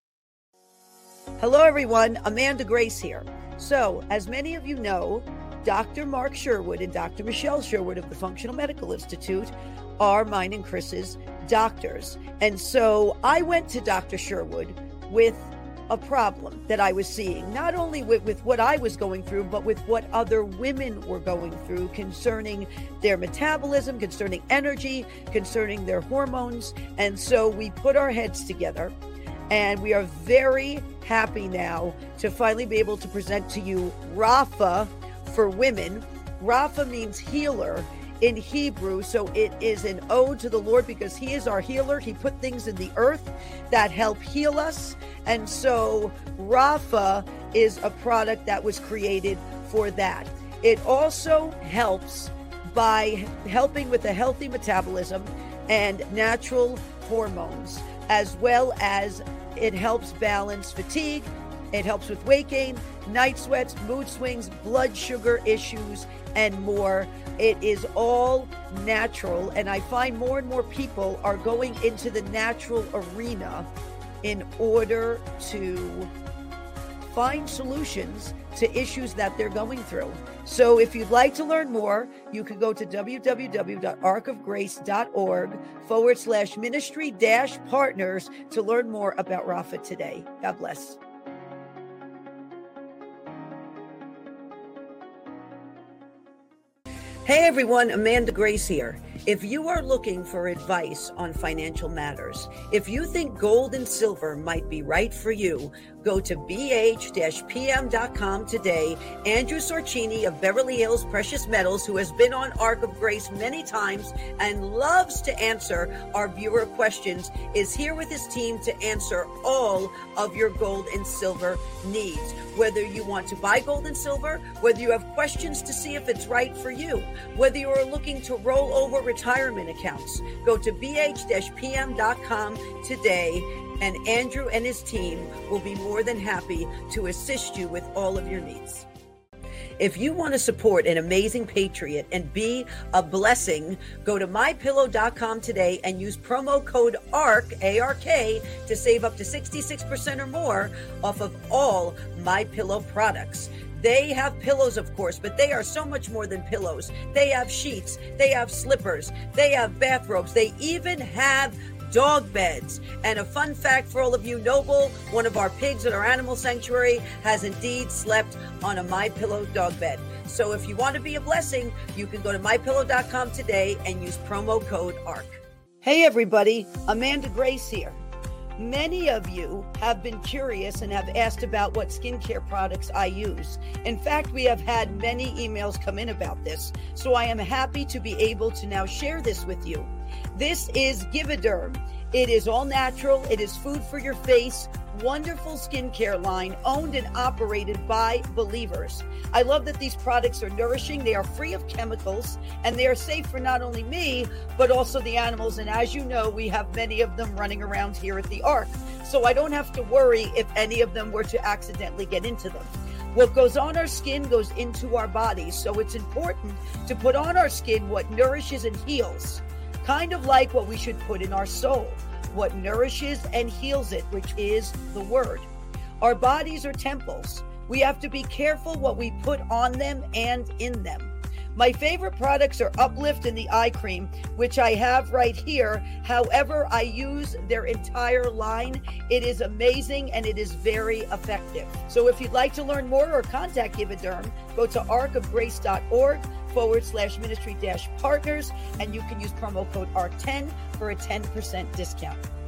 Hello, everyone. Amanda Grace here. So, as many of you know, Dr. Mark Sherwood and Dr. Michelle Sherwood of the Functional Medical Institute are mine and Chris's doctors. And so I went to Dr. Sherwood with a problem that I was seeing, not only with what I was going through, but with what other women were going through concerning their metabolism, concerning energy, concerning their hormones. And so we put our heads together, and we are very happy now to finally be able to present to you Rapha for women. Rapha means healer in Hebrew, so it is an ode to the Lord because he is our healer. He put things in the earth that help heal us, and so Rapha is a product that was created for that. It also helps by helping with a healthy metabolism and natural hormones, as well as it helps balance fatigue. It helps with weight gain, night sweats, mood swings, blood sugar issues, and more. It is all natural, and I find more and more people are going into the natural arena in order to find solutions to issues that they're going through. So if you'd like to learn more, you can go to www.arkofgrace.org/ministry-partners to learn more about Rapha today. God bless. Hey everyone, Amanda Grace here. If you are looking for advice on financial matters, if you think gold and silver might be right for you, Go to bh-pm.com today. Andrew Sorcini of Beverly Hills Precious Metals, who has been on Ark of Grace many times and loves to answer our viewer questions, is here with his team to answer all of your gold and silver needs. Whether you want to buy gold and silver, whether you have questions to see if it's right for you, whether you are looking to roll over retirement accounts, go to bh-pm.com today, and Andrew and his team will be more than happy to assist you with all of your needs. If you want to support an amazing patriot and be a blessing, go to mypillow.com today and use promo code ARK, A-R-K, to save up to 66% or more off of all MyPillow products. They have pillows, of course, but they are so much more than pillows. They have sheets, they have slippers, they have bathrobes, they even have dog beds. And a fun fact for all of you, Noble, one of our pigs at our animal sanctuary, has indeed slept on a MyPillow dog bed. So if you want to be a blessing, you can go to mypillow.com today and use promo code ARK. Hey everybody, Amanda Grace here. Many of you have been curious and have asked about what skincare products I use. In fact, we have had many emails come in about this, so I am happy to be able to now share this with you. This is Givaderm. It is all natural. It is food for your face. Wonderful skincare line owned and operated by believers. I love that these products are nourishing. They are free of chemicals and they are safe for not only me, but also the animals. And as you know, we have many of them running around here at the Ark. So I don't have to worry if any of them were to accidentally get into them. What goes on our skin goes into our bodies. So it's important to put on our skin what nourishes and heals. Kind of like what we should put in our soul, what nourishes and heals it, which is the word. Our bodies are temples. We have to be careful what we put on them and in them. My favorite products are Uplift and the eye cream, which I have right here. However, I use their entire line. It is amazing and it is very effective. So if you'd like to learn more or contact Givaderm, go to arkofgrace.org/ministry-partners, and you can use promo code ARK10 for a 10% discount.